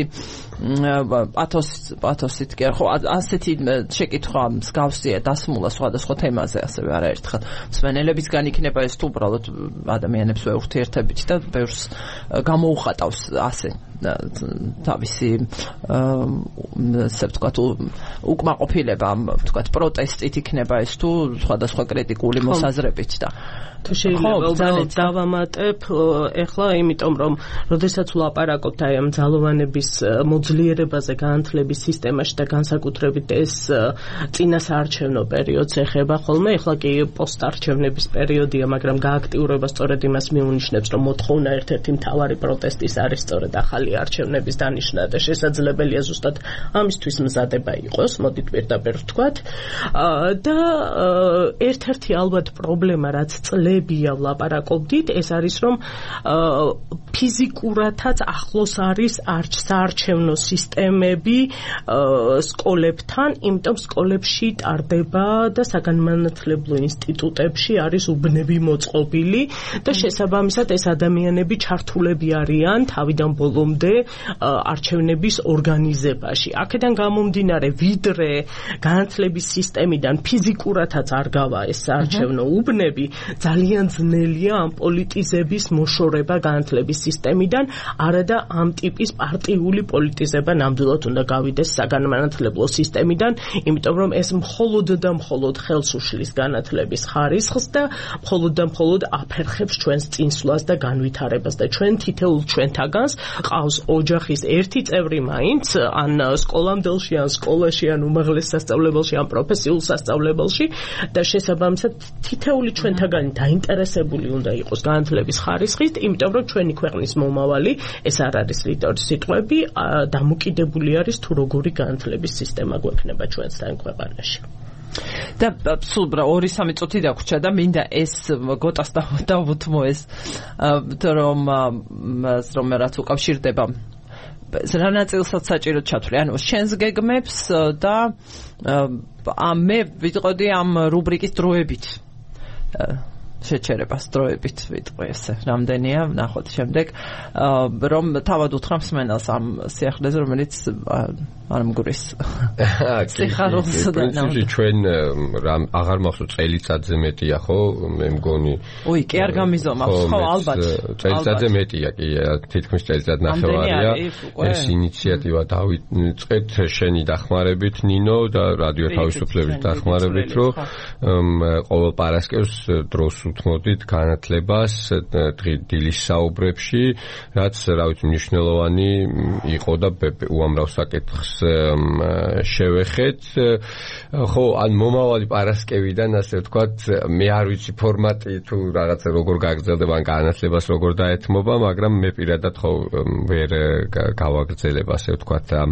პათოსით კი ხო ასეთი შეკითხვა მსგავსია დასმულა სხვადასხვა თემაზე ასევე არაერთხელ მსმენელებისგან იქნება ეს თუ უბრალოდ ადამიანებს ვეურთიერთებით და ბევრს გამოუხატავს ასე თავისი ასე ვთქვათ უკმაყოფილება ვთქვათ პროტესტით იქნება ეს თუ სხვადასხვა კრიტიკული მოსაზრებით და თუ შეიძლება დავამატებ ეხლა იმიტომ რომ როდესაც ვლაპარაკობთ აი ამ ძალოვანების მოძლიერებაზე განათლების სისტემაში და განსაკუთრებით ეს წინასაარჩევნო პერიოდს ეხება ხოლმე ეხლა კი პოსტარჩევნების პერიოდია მაგრამ გააქტიურება სწორედ იმას მიუნიშნებს რომ მოთხოვნა ერთ-ერთი მთავარი პროტესტის არის სწორედ ახალი არჩევნების დანიშნა და შესაძლებელია ზუსტად ამისთვის მზადება იყოს მოდით პირდაპირ ვთქვათ და ერთ-ერთი ალბათ პრობლემა რაც წლებია ვლაპარაკობდით ეს არის რომ ფიზიკურადაც ახლოს არის საარჩევნო სისტემები სკოლებთან, იმიტომ სკოლებში ტარდება და საგანმანათლებლო ინსტიტუტებში არის უბნები მოწყობილი და შესაბამისად ეს ადამიანები ჩართულები არიან თავიდან ბოლომდე არჩევნების ორგანიზებაში. აქედან გამომდინარე, ვიდრე განათლების სისტემიდან ფიზიკურადაც არ გავა ეს საარჩევნო უბნები, ძალიან ძნელია ამ პოლიტიზების მოშორება განათლების სისტემიდან, არადა ამ ტიპის პარტიული პოლიტიზება ნამდვილად უნდა გავიდეს საგანმანათლებლო სისტემიდან, იმიტომ რომ ეს მხოლოდ და მხოლოდ ხელს უშლის განათლების ხარისხს და მხოლოდ და მხოლოდ აფერხებს ჩვენს წინსვლას და განვითარებას და ჩვენ თითოეულ ჩვენთაგანს ყავს ოჯახის ერთი წევრი მაინც ან სკოლამდელში ან სკოლაში ან უმაღლეს სასწავლებელში ან პროფესიულ სასწავლებელში და შესაბამისად თითოეული ჩვენთაგანი დაინტერესებული უნდა იყოს განათლების ხარისხით, იმიტომ რომ ჩვენი ქვეყნის მომავალი ეს არ არის რიტორის სიტყვები, დამოკიდებული არის თუ როგორი განათლების სისტემა გვექნება ჩვენსთან ქვეყანაში. და სულ 2-3 წუთი დაგვრჩა და მინდა ეს გოტას დავუთმო ეს რომ რაც უკავშირდება რა ნაწილსაც საჭიროდ ჩათვლი, ანუ შენს გეგმებს და მე ვიტყოდი ამ რუბრიკის დროებით შეჩერებას დროებით ვიტყვი ესე რამდენია ნახოთ შემდეგ რომ თავად უთხრა მსმენელს ამ სიახლეზე რომელიც არ მგურის სიხარულს და ნამდვილად ჩვენ აღარ მახსოვს წელიწადზე მეტია ხო მე მგონი ой კი არ გამიზომავს ხო ალბათ წელიწადზე მეტია კი თითქმის წელიწად ნახევარია ეს ინიციატივა დავიწყეთ შენი დახმარებით ნინო და რადიო თავისუფლების დახმარებით რომ ყოველ პარასკევს დროს უთმოდით განათლებას დილის საუბრებში, რაც რა ვიცი მნიშვნელოვანი იყო და უამრავ საკითხს შევეხეთ. ხო, ან მომავალი პარასკევიდან ასე ვთქვათ, მე არ ვიცი ფორმატი თუ რაღაცა როგორ გაგრძელდება, ან განათლებას როგორ დაეთმობა, მაგრამ მე პირადად ხო ვერ გავაგრძელებ ასე ვთქვათ ამ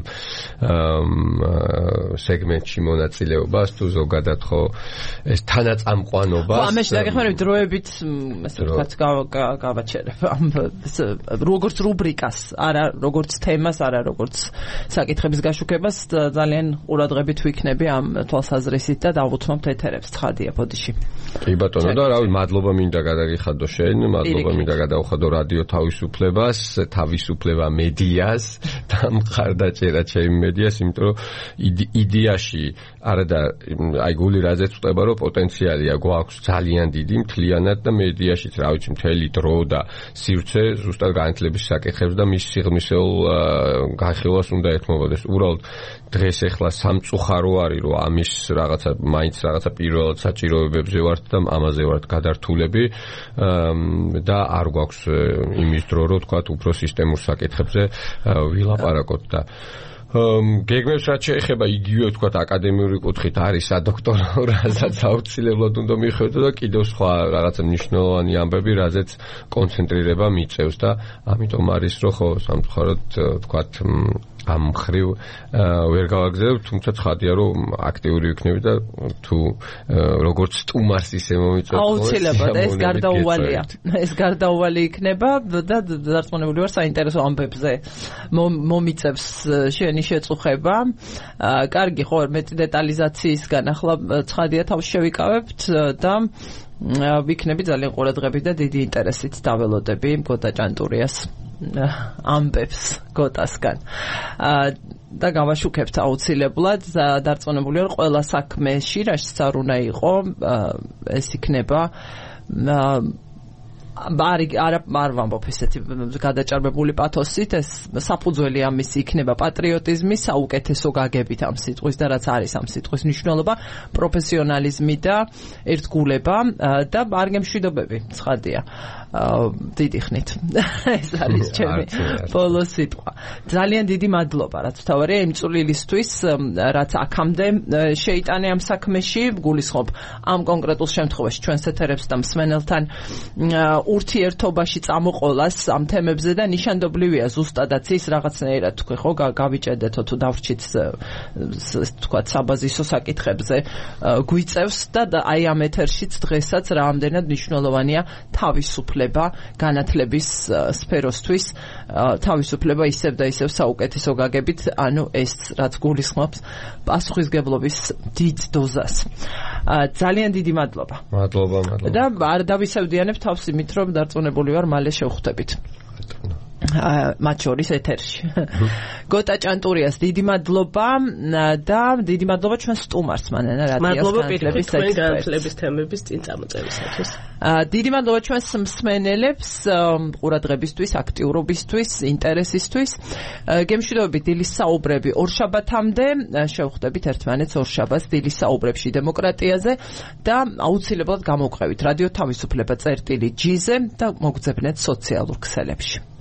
სეგმენტში მონაწილეობას, თუ ზოგადად ხო ეს თანაწამყვანობა. ამაში დაგეხმარებით დროებით, ასე ვთქვათ, გავაჩერებ ამ როგორც რუბრიკას, არა როგორც თემას, არა როგორც საკითხების გაშუქებას, ძალიან ყურადღებით ვიქნები ამ თვალსაზრისით და დავუთმობთ ეთერებს ცხადია ბოდიში. კი ბატონო და რავი, მადლობა მინდა გადაგიხადო შენ, მადლობა მინდა გადავხადო რადიო თავისუფლებას, თავისუფლება მედიას და მხარდაჭერა ჩემი მედიას, იმიტომ რომ იდეაში არა და აი გული რაზეც ვწდება, რომ პოტენციალია გვაქვს ძალიან დიდი მთლიანად და მედიაშიც რა ვიცი მთელი დრო და სივრცე ზუსტად განათლების საკითხებს და მის სიღრმისეულ განხილვას უნდა ეთმობოდეს. უბრალოდ დღეს ახლა სამწუხარო არის, რომ ამის რაღაცა მაინც რაღაცა პირველად საჭიროებებზე ვართ და ამაზე ვართ გადართულები და არ გვაქვს იმის დრო, რომ თქვათ უფრო სისტემურ საკითხებზე ვილაპარაკოთ და გეგმებს რაც შეეხება იგივე ვთქვათ აკადემიური კუთხით არის სადოქტორო, რასაც აუცილებლად უნდა მიხედო და კიდევ სხვა რაღაცა მნიშვნელოვანი ამბები, რაზეც კონცენტრირება მიწევს და ამიტომ არის რომ ხო სამწუხაროდ ვთქვათ ამ ხრივ ვერ გავაგზავნებ, თუმცა ცხადია რომ აქტიური ვიქნები და თუ როგორც სტუმარს ისე მომიწევს აუცილებლად ეს გარდაუვალია. ეს გარდაუვალი იქნება და დარწმუნებული ვარ საინტერესო ამბებზე მომიწევს შენი შეწუხება. კარგი, ხო, მეტი დეტალიზაციისგან ახლა ცხადია თავს შევიკავებთ და ვიქნები ძალიან ყურადღებით და დიდი ინტერესით დაველოდები გოტა ჭანტურიას ამბებს გოტასგან და გავაშუქებთ აუცილებლად დარწმუნებული ვარ ყველა საქმეში რასაც არ უნდა იყო ეს იქნება არ ვამბობ ესეთი გადაჭარბებული პათოსით, ეს საფუძველი ამისი იქნება პატრიოტიზმი, საუკეთესო გაგებით ამ სიტყვის და რაც არის ამ სიტყვის მნიშვნელობა, პროფესიონალიზმი და ერთგულება და არ გემშვიდობები, ცხადია. დიდი ხნით. ეს არის ჩემი ბოლო სიტყვა. ძალიან დიდი მადლობა, რაც თავარია იმ წვლილისთვის, რაც აქამდე შეიტანე ამ საქმეში, გულისხმობ ამ კონკრეტულ შემთხვევაში ჩვენს ეთერებს და მსმენელთან ურთიერთობაში წამოყოლას ამ თემებზე და ნიშანდობლივია ზუსტადაც ის რაღაცნაირად თქვი ხო გავიჭედეთო თუ დავრჩით თქვათ საბაზისო საკითხებზე გვიწევს და აი ამ ეთერშიც დღესაც რამდენად მნიშვნელოვანია თავისუფლება განათლების სფეროსთვის თავისუფლება ისევ და ისევ საუკეთესო გაგებით ანუ ეს რაც გულისხმობს პასუხისგებლობის დიდ დოზას ძალიან დიდი მადლობა და არ დავისევდიანებ თავს იმით რომ დარწმუნებული ვარ მალე შევხვდებით მათ შორის ეთერში. გოტა ჭანტურიას დიდი მადლობა და დიდი მადლობა ჩვენ სტუმარს მანენა რადიოს განათლების თემების წინ წამოწევისათვის. დიდი მადლობა ჩვენს მსმენელებს ყურადღებისთვის, აქტიურობისთვის, ინტერესისთვის. გემშვიდობებით დილის საუბრები ორშაბათამდე, შევხვდებით ერთმანეთს ორშაბათს დილის საუბრებში დემოკრატიაზე და აუცილებლად გამოვყევით რადიო თავისუფლება წერტილი G-ზე და მოგძებნეთ სოციალურ ქსელებში.